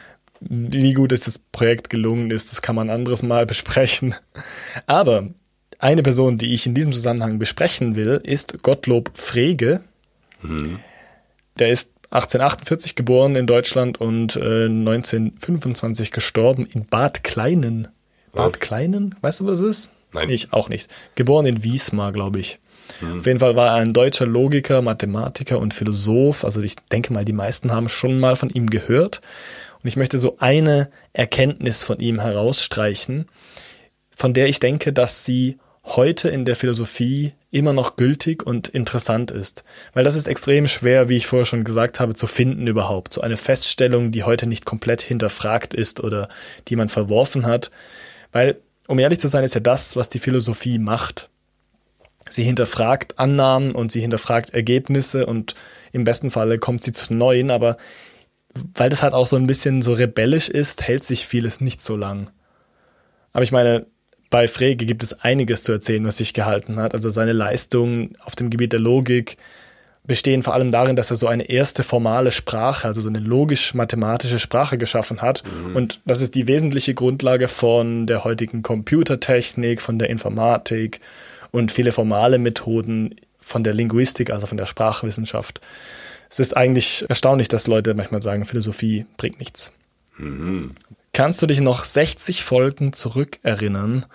A: Wie gut ist das Projekt gelungen ist, das kann man ein anderes Mal besprechen. Aber eine Person, die ich in diesem Zusammenhang besprechen will, ist Gottlob Frege. Mhm. Der ist achtzehnhundertachtundvierzig geboren in Deutschland und äh, neunzehnhundertfünfundzwanzig gestorben in Bad Kleinen. Bad Kleinen? Weißt du, was es ist?
B: Nein.
A: Ich auch nicht. Geboren in Wismar, glaube ich. Mhm. Auf jeden Fall war er ein deutscher Logiker, Mathematiker und Philosoph. Also ich denke mal, die meisten haben schon mal von ihm gehört. Und ich möchte so eine Erkenntnis von ihm herausstreichen, von der ich denke, dass sie heute in der Philosophie immer noch gültig und interessant ist. Weil das ist extrem schwer, wie ich vorher schon gesagt habe, zu finden überhaupt. So eine Feststellung, die heute nicht komplett hinterfragt ist oder die man verworfen hat. Weil, um ehrlich zu sein, ist ja das, was die Philosophie macht. Sie hinterfragt Annahmen und sie hinterfragt Ergebnisse und im besten Falle kommt sie zu neuen, aber weil das halt auch so ein bisschen so rebellisch ist, hält sich vieles nicht so lang. Aber ich meine, bei Frege gibt es einiges zu erzählen, was sich gehalten hat. Also seine Leistungen auf dem Gebiet der Logik bestehen vor allem darin, dass er so eine erste formale Sprache, also so eine logisch-mathematische Sprache geschaffen hat. Mhm. Und das ist die wesentliche Grundlage von der heutigen Computertechnik, von der Informatik und viele formale Methoden von der Linguistik, also von der Sprachwissenschaft. Es ist eigentlich erstaunlich, dass Leute manchmal sagen, Philosophie bringt nichts. Mhm. Kannst du dich noch sechzig Folgen zurückerinnern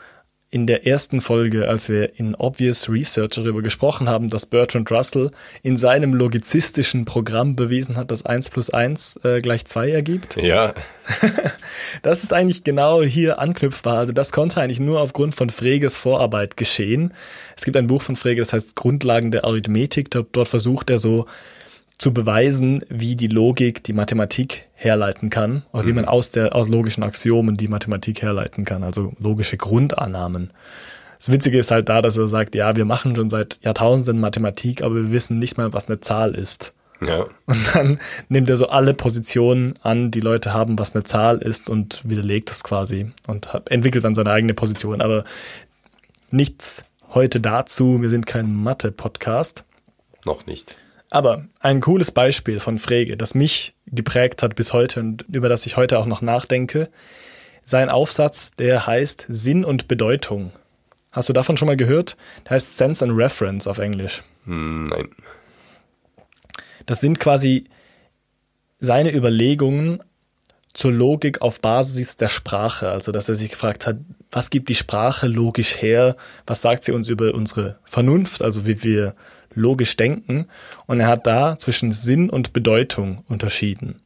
A: in der ersten Folge, als wir in Obvious Research darüber gesprochen haben, dass Bertrand Russell in seinem logizistischen Programm bewiesen hat, dass eins plus eins äh, gleich zwei ergibt.
B: Ja.
A: Das ist eigentlich genau hier anknüpfbar. Also das konnte eigentlich nur aufgrund von Freges Vorarbeit geschehen. Es gibt ein Buch von Frege, das heißt Grundlagen der Arithmetik. Dort, dort versucht er so zu beweisen, wie die Logik die Mathematik herleiten kann, oder wie man aus der aus logischen Axiomen die Mathematik herleiten kann, also logische Grundannahmen. Das Witzige ist halt da, dass er sagt, ja, wir machen schon seit Jahrtausenden Mathematik, aber wir wissen nicht mal, was eine Zahl ist.
B: Ja.
A: Und dann nimmt er so alle Positionen an, die Leute haben, was eine Zahl ist, und widerlegt das quasi und hat, entwickelt dann seine eigene Position. Aber nichts heute dazu, wir sind kein Mathe-Podcast.
B: Noch nicht.
A: Aber ein cooles Beispiel von Frege, das mich geprägt hat bis heute und über das ich heute auch noch nachdenke, sein Aufsatz, der heißt Sinn und Bedeutung. Hast du davon schon mal gehört? Der heißt Sense and Reference auf Englisch.
B: Hm, nein.
A: Das sind quasi seine Überlegungen zur Logik auf Basis der Sprache. Also, dass er sich gefragt hat, was gibt die Sprache logisch her? Was sagt sie uns über unsere Vernunft, also wie wir logisch denken? Und er hat da zwischen Sinn und Bedeutung unterschieden.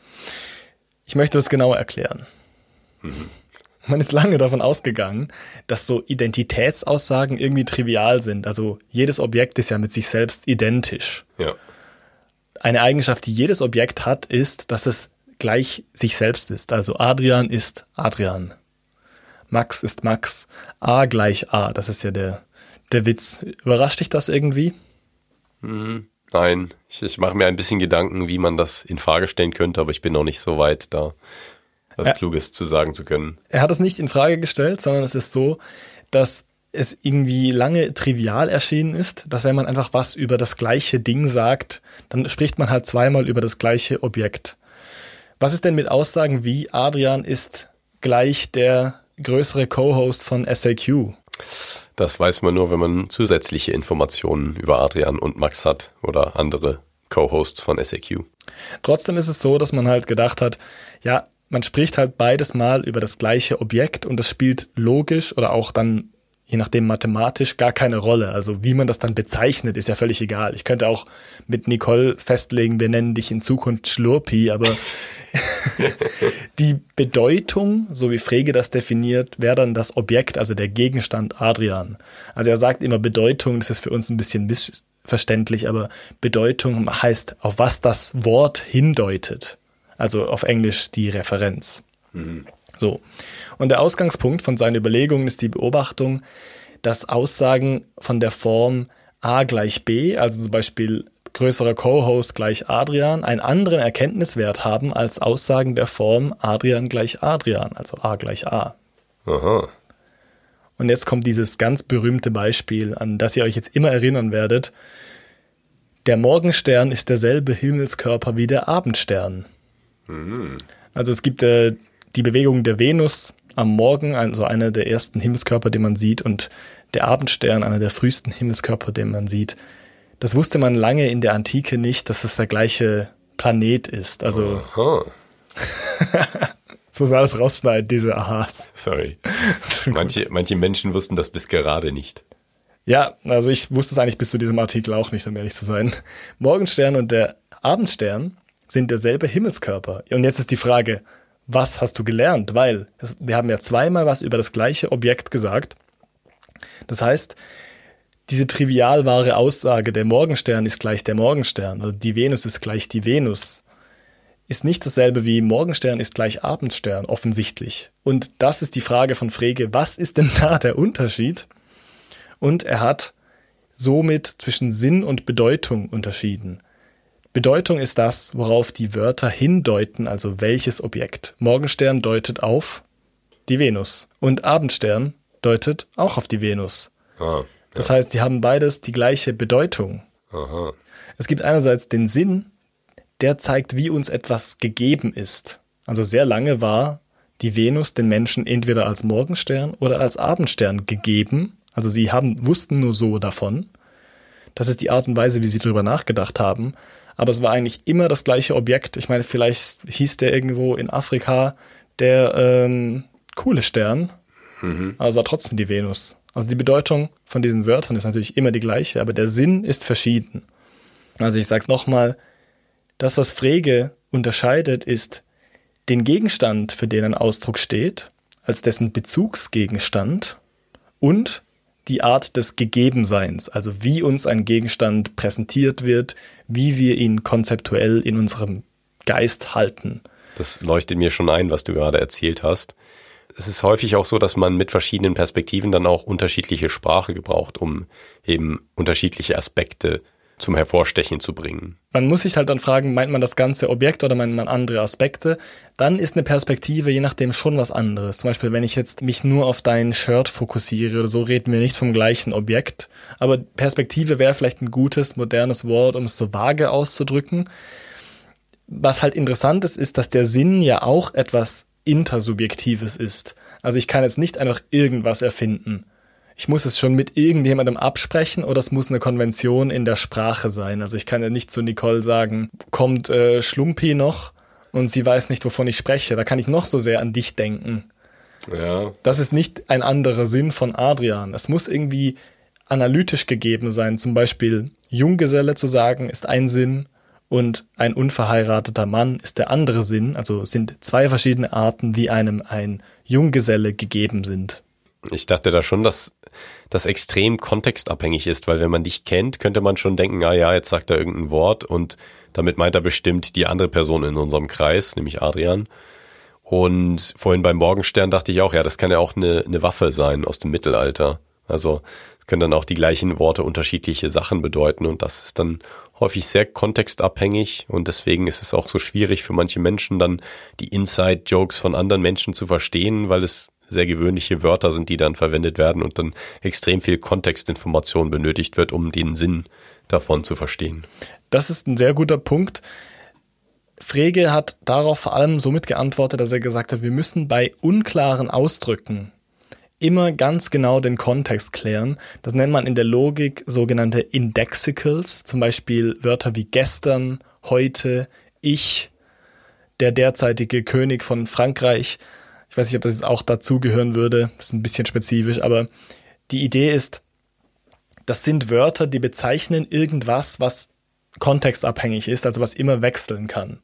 A: Ich möchte das genauer erklären. Mhm. Man ist lange davon ausgegangen, dass so Identitätsaussagen irgendwie trivial sind. Also jedes Objekt ist ja mit sich selbst identisch.
B: Ja.
A: Eine Eigenschaft, die jedes Objekt hat, ist, dass es gleich sich selbst ist. Also Adrian ist Adrian. Max ist Max. A gleich A. Das ist ja der, der Witz. Überrascht dich das irgendwie?
B: Hm, nein. Ich, ich mache mir ein bisschen Gedanken, wie man das in Frage stellen könnte, aber ich bin noch nicht so weit, da was ja. Kluges zu sagen zu können.
A: Er hat es nicht in Frage gestellt, sondern es ist so, dass es irgendwie lange trivial erschienen ist, dass wenn man einfach was über das gleiche Ding sagt, dann spricht man halt zweimal über das gleiche Objekt. Was ist denn mit Aussagen wie Adrian ist gleich der größere Co-Host von S A Q?
B: Das weiß man nur, wenn man zusätzliche Informationen über Adrian und Max hat oder andere Co-Hosts von S A Q.
A: Trotzdem ist es so, dass man halt gedacht hat, ja, man spricht halt beides Mal über das gleiche Objekt und das spielt logisch oder auch dann je nachdem mathematisch gar keine Rolle. Also wie man das dann bezeichnet, ist ja völlig egal. Ich könnte auch mit Nicole festlegen, wir nennen dich in Zukunft Schlurpi, aber die Bedeutung, so wie Frege das definiert, wäre dann das Objekt, also der Gegenstand Adrian. Also er sagt immer Bedeutung, das ist für uns ein bisschen missverständlich, aber Bedeutung heißt, auf was das Wort hindeutet. Also auf Englisch die Referenz. Mhm. So. Und der Ausgangspunkt von seinen Überlegungen ist die Beobachtung, dass Aussagen von der Form A gleich B, also zum Beispiel größerer Co-Host gleich Adrian, einen anderen Erkenntniswert haben als Aussagen der Form Adrian gleich Adrian, also A gleich A.
B: Aha.
A: Und jetzt kommt dieses ganz berühmte Beispiel, an das ihr euch jetzt immer erinnern werdet. Der Morgenstern ist derselbe Himmelskörper wie der Abendstern. Mhm. Also es gibt äh, die Bewegung der Venus am Morgen, also einer der ersten Himmelskörper, den man sieht, und der Abendstern, einer der frühesten Himmelskörper, den man sieht. Das wusste man lange in der Antike nicht, dass es der gleiche Planet ist. Also das muss man alles rausschneiden, diese Ahas.
B: Sorry. Manche, manche Menschen wussten das bis gerade nicht.
A: Ja, also ich wusste es eigentlich bis zu diesem Artikel auch nicht, um ehrlich zu sein. Morgenstern und der Abendstern sind derselbe Himmelskörper. Und jetzt ist die Frage, was hast du gelernt? Weil das, wir haben ja zweimal was über das gleiche Objekt gesagt. Das heißt, diese trivial wahre Aussage, der Morgenstern ist gleich der Morgenstern oder die Venus ist gleich die Venus, ist nicht dasselbe wie Morgenstern ist gleich Abendstern, offensichtlich. Und das ist die Frage von Frege, was ist denn da der Unterschied? Und er hat somit zwischen Sinn und Bedeutung unterschieden. Bedeutung ist das, worauf die Wörter hindeuten, also welches Objekt. Morgenstern deutet auf die Venus und Abendstern deutet auch auf die Venus.
B: Ah, ja.
A: Das heißt, sie haben beides die gleiche Bedeutung.
B: Aha.
A: Es gibt einerseits den Sinn, der zeigt, wie uns etwas gegeben ist. Also sehr lange war die Venus den Menschen entweder als Morgenstern oder als Abendstern gegeben. Also sie haben, wussten nur so davon. Das ist die Art und Weise, wie sie darüber nachgedacht haben. Aber es war eigentlich immer das gleiche Objekt. Ich meine, vielleicht hieß der irgendwo in Afrika der ähm, coole Stern. Mhm. Aber es war trotzdem die Venus. Also die Bedeutung von diesen Wörtern ist natürlich immer die gleiche, aber der Sinn ist verschieden. Also ich sage es nochmal, das, was Frege unterscheidet, ist den Gegenstand, für den ein Ausdruck steht, als dessen Bezugsgegenstand und die Art des Gegebenseins, also wie uns ein Gegenstand präsentiert wird, wie wir ihn konzeptuell in unserem Geist halten.
B: Das leuchtet mir schon ein, was du gerade erzählt hast. Es ist häufig auch so, dass man mit verschiedenen Perspektiven dann auch unterschiedliche Sprache gebraucht, um eben unterschiedliche Aspekte zum Hervorstechen zu bringen.
A: Man muss sich halt dann fragen, meint man das ganze Objekt oder meint man andere Aspekte? Dann ist eine Perspektive je nachdem schon was anderes. Zum Beispiel, wenn ich jetzt mich nur auf dein Shirt fokussiere oder so, reden wir nicht vom gleichen Objekt. Aber Perspektive wäre vielleicht ein gutes, modernes Wort, um es so vage auszudrücken. Was halt interessant ist, ist, dass der Sinn ja auch etwas Intersubjektives ist. Also ich kann jetzt nicht einfach irgendwas erfinden. Ich muss es schon mit irgendjemandem absprechen oder es muss eine Konvention in der Sprache sein. Also ich kann ja nicht zu Nicole sagen, kommt äh, Schlumpi noch und sie weiß nicht, wovon ich spreche. Da kann ich noch so sehr an dich denken.
B: Ja.
A: Das ist nicht ein anderer Sinn von Adrian. Es muss irgendwie analytisch gegeben sein. Zum Beispiel Junggeselle zu sagen, ist ein Sinn und ein unverheirateter Mann ist der andere Sinn. Also sind zwei verschiedene Arten, wie einem ein Junggeselle gegeben sind.
B: Ich dachte da schon, dass das extrem kontextabhängig ist, weil wenn man dich kennt, könnte man schon denken, ah ja, jetzt sagt er irgendein Wort und damit meint er bestimmt die andere Person in unserem Kreis, nämlich Adrian. Und vorhin beim Morgenstern dachte ich auch, ja, das kann ja auch eine, eine Waffe sein aus dem Mittelalter. Also es können dann auch die gleichen Worte unterschiedliche Sachen bedeuten und das ist dann häufig sehr kontextabhängig und deswegen ist es auch so schwierig für manche Menschen dann die Inside-Jokes von anderen Menschen zu verstehen, weil es sehr gewöhnliche Wörter sind, die dann verwendet werden und dann extrem viel Kontextinformation benötigt wird, um den Sinn davon zu verstehen.
A: Das ist ein sehr guter Punkt. Frege hat darauf vor allem somit geantwortet, dass er gesagt hat, wir müssen bei unklaren Ausdrücken immer ganz genau den Kontext klären. Das nennt man in der Logik sogenannte Indexicals, zum Beispiel Wörter wie gestern, heute, ich, der derzeitige König von Frankreich. Ich weiß nicht, ob das jetzt auch dazugehören würde, das ist ein bisschen spezifisch, aber die Idee ist, das sind Wörter, die bezeichnen irgendwas, was kontextabhängig ist, also was immer wechseln kann.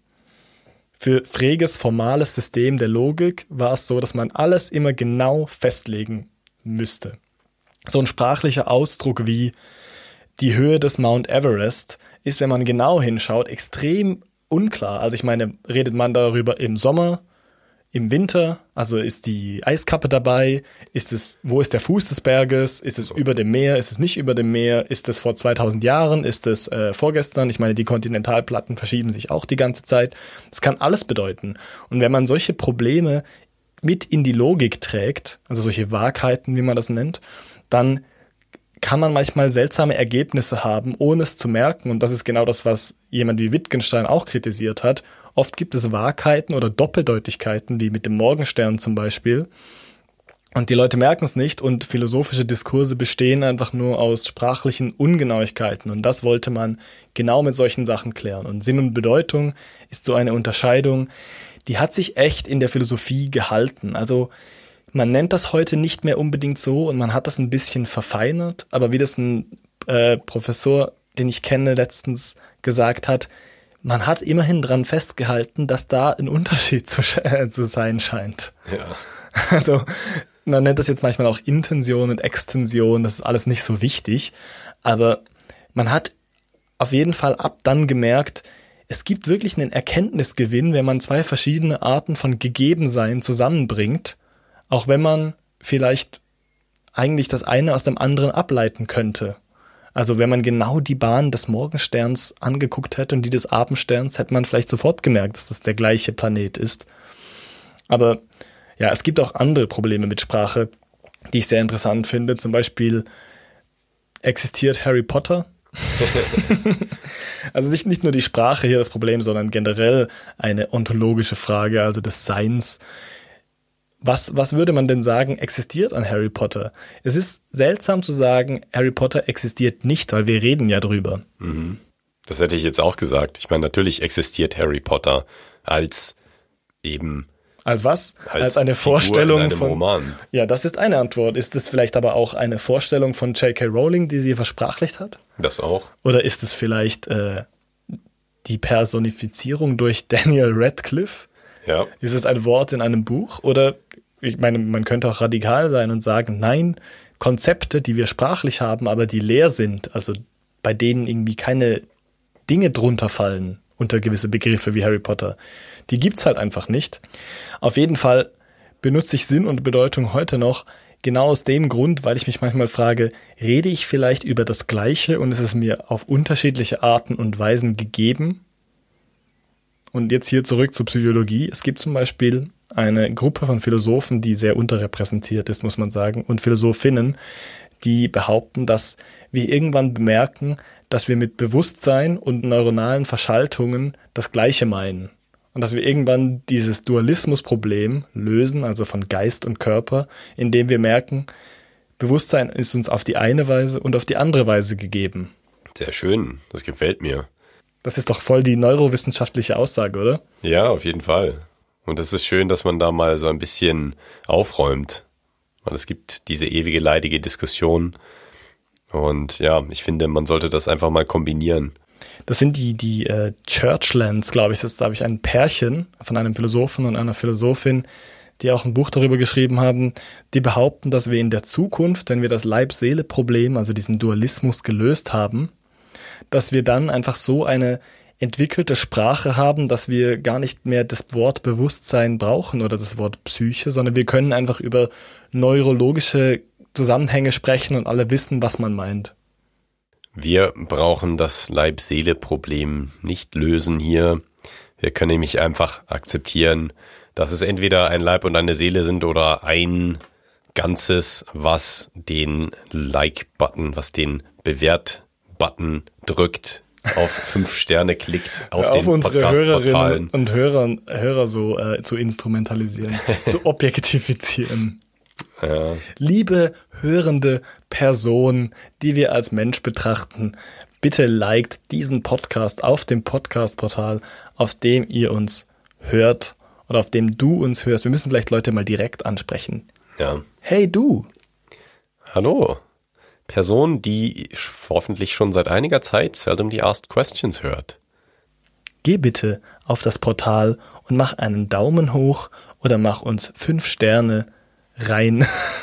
A: Für Freges formales System der Logik war es so, dass man alles immer genau festlegen müsste. So ein sprachlicher Ausdruck wie die Höhe des Mount Everest ist, wenn man genau hinschaut, extrem unklar. Also ich meine, redet man darüber im Sommer, im Winter, also ist die Eiskappe dabei, ist es, wo ist der Fuß des Berges, ist es so über dem Meer, ist es nicht über dem Meer, ist es vor zweitausend Jahren, ist es äh, vorgestern, ich meine, die Kontinentalplatten verschieben sich auch die ganze Zeit, das kann alles bedeuten. Und wenn man solche Probleme mit in die Logik trägt, also solche Wahrheiten, wie man das nennt, dann kann man manchmal seltsame Ergebnisse haben, ohne es zu merken. Und das ist genau das, was jemand wie Wittgenstein auch kritisiert hat. Oft gibt es Wahrheiten oder Doppeldeutigkeiten, wie mit dem Morgenstern zum Beispiel. Und die Leute merken es nicht und philosophische Diskurse bestehen einfach nur aus sprachlichen Ungenauigkeiten. Und das wollte man genau mit solchen Sachen klären. Und Sinn und Bedeutung ist so eine Unterscheidung, die hat sich echt in der Philosophie gehalten. Also man nennt das heute nicht mehr unbedingt so und man hat das ein bisschen verfeinert. Aber wie das ein äh, Professor, den ich kenne, letztens gesagt hat, man hat immerhin dran festgehalten, dass da ein Unterschied zu, äh, zu sein scheint.
B: Ja.
A: Also man nennt das jetzt manchmal auch Intention und Extension, das ist alles nicht so wichtig. Aber man hat auf jeden Fall ab dann gemerkt, es gibt wirklich einen Erkenntnisgewinn, wenn man zwei verschiedene Arten von Gegebensein zusammenbringt, auch wenn man vielleicht eigentlich das eine aus dem anderen ableiten könnte. Also wenn man genau die Bahn des Morgensterns angeguckt hätte und die des Abendsterns, hätte man vielleicht sofort gemerkt, dass das der gleiche Planet ist. Aber ja, es gibt auch andere Probleme mit Sprache, die ich sehr interessant finde. Zum Beispiel, existiert Harry Potter? Also nicht, nicht nur die Sprache hier das Problem, sondern generell eine ontologische Frage, also des Seins. Was, was würde man denn sagen, existiert an Harry Potter? Es ist seltsam zu sagen, Harry Potter existiert nicht, weil wir reden ja drüber.
B: Mhm. Das hätte ich jetzt auch gesagt. Ich meine, natürlich existiert Harry Potter als eben
A: Als was?
B: Als,
A: Als eine
B: Figur
A: Vorstellung
B: in einem
A: von.
B: Roman.
A: Ja, das ist eine Antwort. Ist es vielleicht aber auch eine Vorstellung von J K. Rowling, die sie versprachlicht hat?
B: Das auch.
A: Oder ist es vielleicht äh, die Personifizierung durch Daniel Radcliffe?
B: Ja.
A: Ist es ein Wort in einem Buch? Oder, ich meine, man könnte auch radikal sein und sagen, nein, Konzepte, die wir sprachlich haben, aber die leer sind, also bei denen irgendwie keine Dinge drunter fallen unter gewisse Begriffe wie Harry Potter, die gibt's halt einfach nicht. Auf jeden Fall benutze ich Sinn und Bedeutung heute noch genau aus dem Grund, weil ich mich manchmal frage, rede ich vielleicht über das Gleiche und es ist mir auf unterschiedliche Arten und Weisen gegeben? Und jetzt hier zurück zur Psychologie. Es gibt zum Beispiel eine Gruppe von Philosophen, die sehr unterrepräsentiert ist, muss man sagen, und Philosophinnen, die behaupten, dass wir irgendwann bemerken, dass wir mit Bewusstsein und neuronalen Verschaltungen das Gleiche meinen. Und dass wir irgendwann dieses Dualismusproblem lösen, also von Geist und Körper, indem wir merken, Bewusstsein ist uns auf die eine Weise und auf die andere Weise gegeben.
B: Sehr schön, das gefällt mir.
A: Das ist doch voll die neurowissenschaftliche Aussage, oder?
B: Ja, auf jeden Fall. Und es ist schön, dass man da mal so ein bisschen aufräumt. Weil es gibt diese ewige leidige Diskussion. Und ja, ich finde, man sollte das einfach mal kombinieren.
A: Das sind die, die äh, Churchlands, glaube ich. Das ist, glaube ich, ein Pärchen von einem Philosophen und einer Philosophin, die auch ein Buch darüber geschrieben haben, die behaupten, dass wir in der Zukunft, wenn wir das Leib-Seele-Problem, also diesen Dualismus gelöst haben, dass wir dann einfach so eine entwickelte Sprache haben, dass wir gar nicht mehr das Wort Bewusstsein brauchen oder das Wort Psyche, sondern wir können einfach über neurologische Zusammenhänge sprechen und alle wissen, was man meint.
B: Wir brauchen das Leib-Seele-Problem nicht lösen hier. Wir können nämlich einfach akzeptieren, dass es entweder ein Leib und eine Seele sind oder ein Ganzes, was den Like-Button, was den Bewert-Button drückt, auf fünf Sterne klickt, auf,
A: auf
B: den
A: unsere
B: Podcast-Portalen.
A: Hörerinnen und Hörer, Hörer so äh, zu instrumentalisieren, zu objektifizieren.
B: Ja.
A: Liebe hörende Person, die wir als Mensch betrachten, bitte liked diesen Podcast auf dem Podcast-Portal, auf dem ihr uns hört oder auf dem du uns hörst. Wir müssen vielleicht Leute mal direkt ansprechen.
B: Ja.
A: Hey du!
B: Hallo. Person, die hoffentlich schon seit einiger Zeit Seldomly Asked Questions hört.
A: Geh bitte auf das Portal und mach einen Daumen hoch oder mach uns fünf Sterne rein.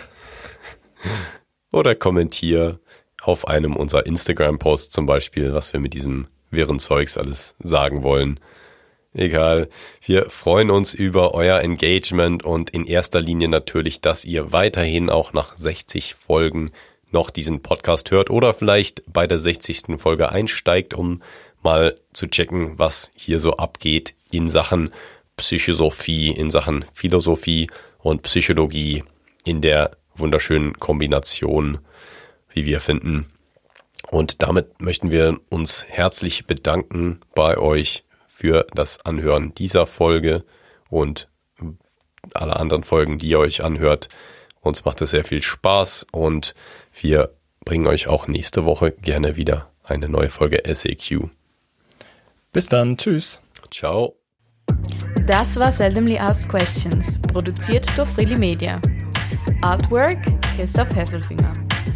B: Oder kommentier auf einem unserer Instagram-Posts zum Beispiel, was wir mit diesem wirren Zeugs alles sagen wollen. Egal, wir freuen uns über euer Engagement und in erster Linie natürlich, dass ihr weiterhin auch nach sechzig Folgen noch diesen Podcast hört oder vielleicht bei der sechzigsten Folge einsteigt, um mal zu checken, was hier so abgeht in Sachen Psychosophie, in Sachen Philosophie und Psychologie in der wunderschönen Kombination, wie wir finden. Und damit möchten wir uns herzlich bedanken bei euch für das Anhören dieser Folge und alle anderen Folgen, die ihr euch anhört. Uns macht es sehr viel Spaß und wir bringen euch auch nächste Woche gerne wieder eine neue Folge S A Q.
A: Bis dann, tschüss.
B: Ciao.
C: Das war Seldomly Asked Questions, produziert durch Freely Media. Artwork Christoph Heffelfinger.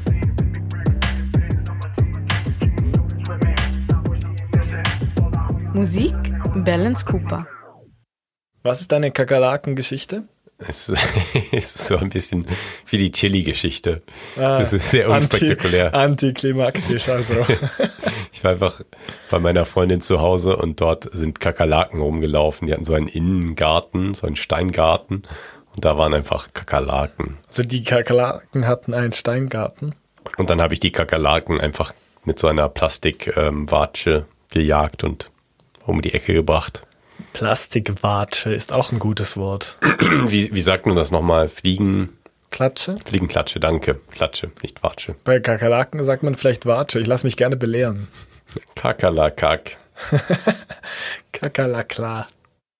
C: Musik Balance Cooper.
A: Was ist deine Kakerlaken-Geschichte?
B: Es ist so ein bisschen wie die Chili-Geschichte.
A: Ah,
B: das ist sehr unspektakulär.
A: Anti, antiklimaktisch also.
B: Ich war einfach bei meiner Freundin zu Hause und dort sind Kakerlaken rumgelaufen. Die hatten so einen Innengarten, so einen Steingarten und da waren einfach Kakerlaken.
A: Also die Kakerlaken hatten einen Steingarten?
B: Und dann habe ich die Kakerlaken einfach mit so einer Plastikwatsche ähm, gejagt und um die Ecke gebracht.
A: Plastikwatsche ist auch ein gutes Wort.
B: Wie, wie sagt man das nochmal? Fliegen...
A: Klatsche?
B: Fliegenklatsche, danke. Klatsche, nicht Watsche.
A: Bei Kakerlaken sagt man vielleicht Watsche. Ich lasse mich gerne belehren.
B: Kakerlakak.
A: Kakerlakla.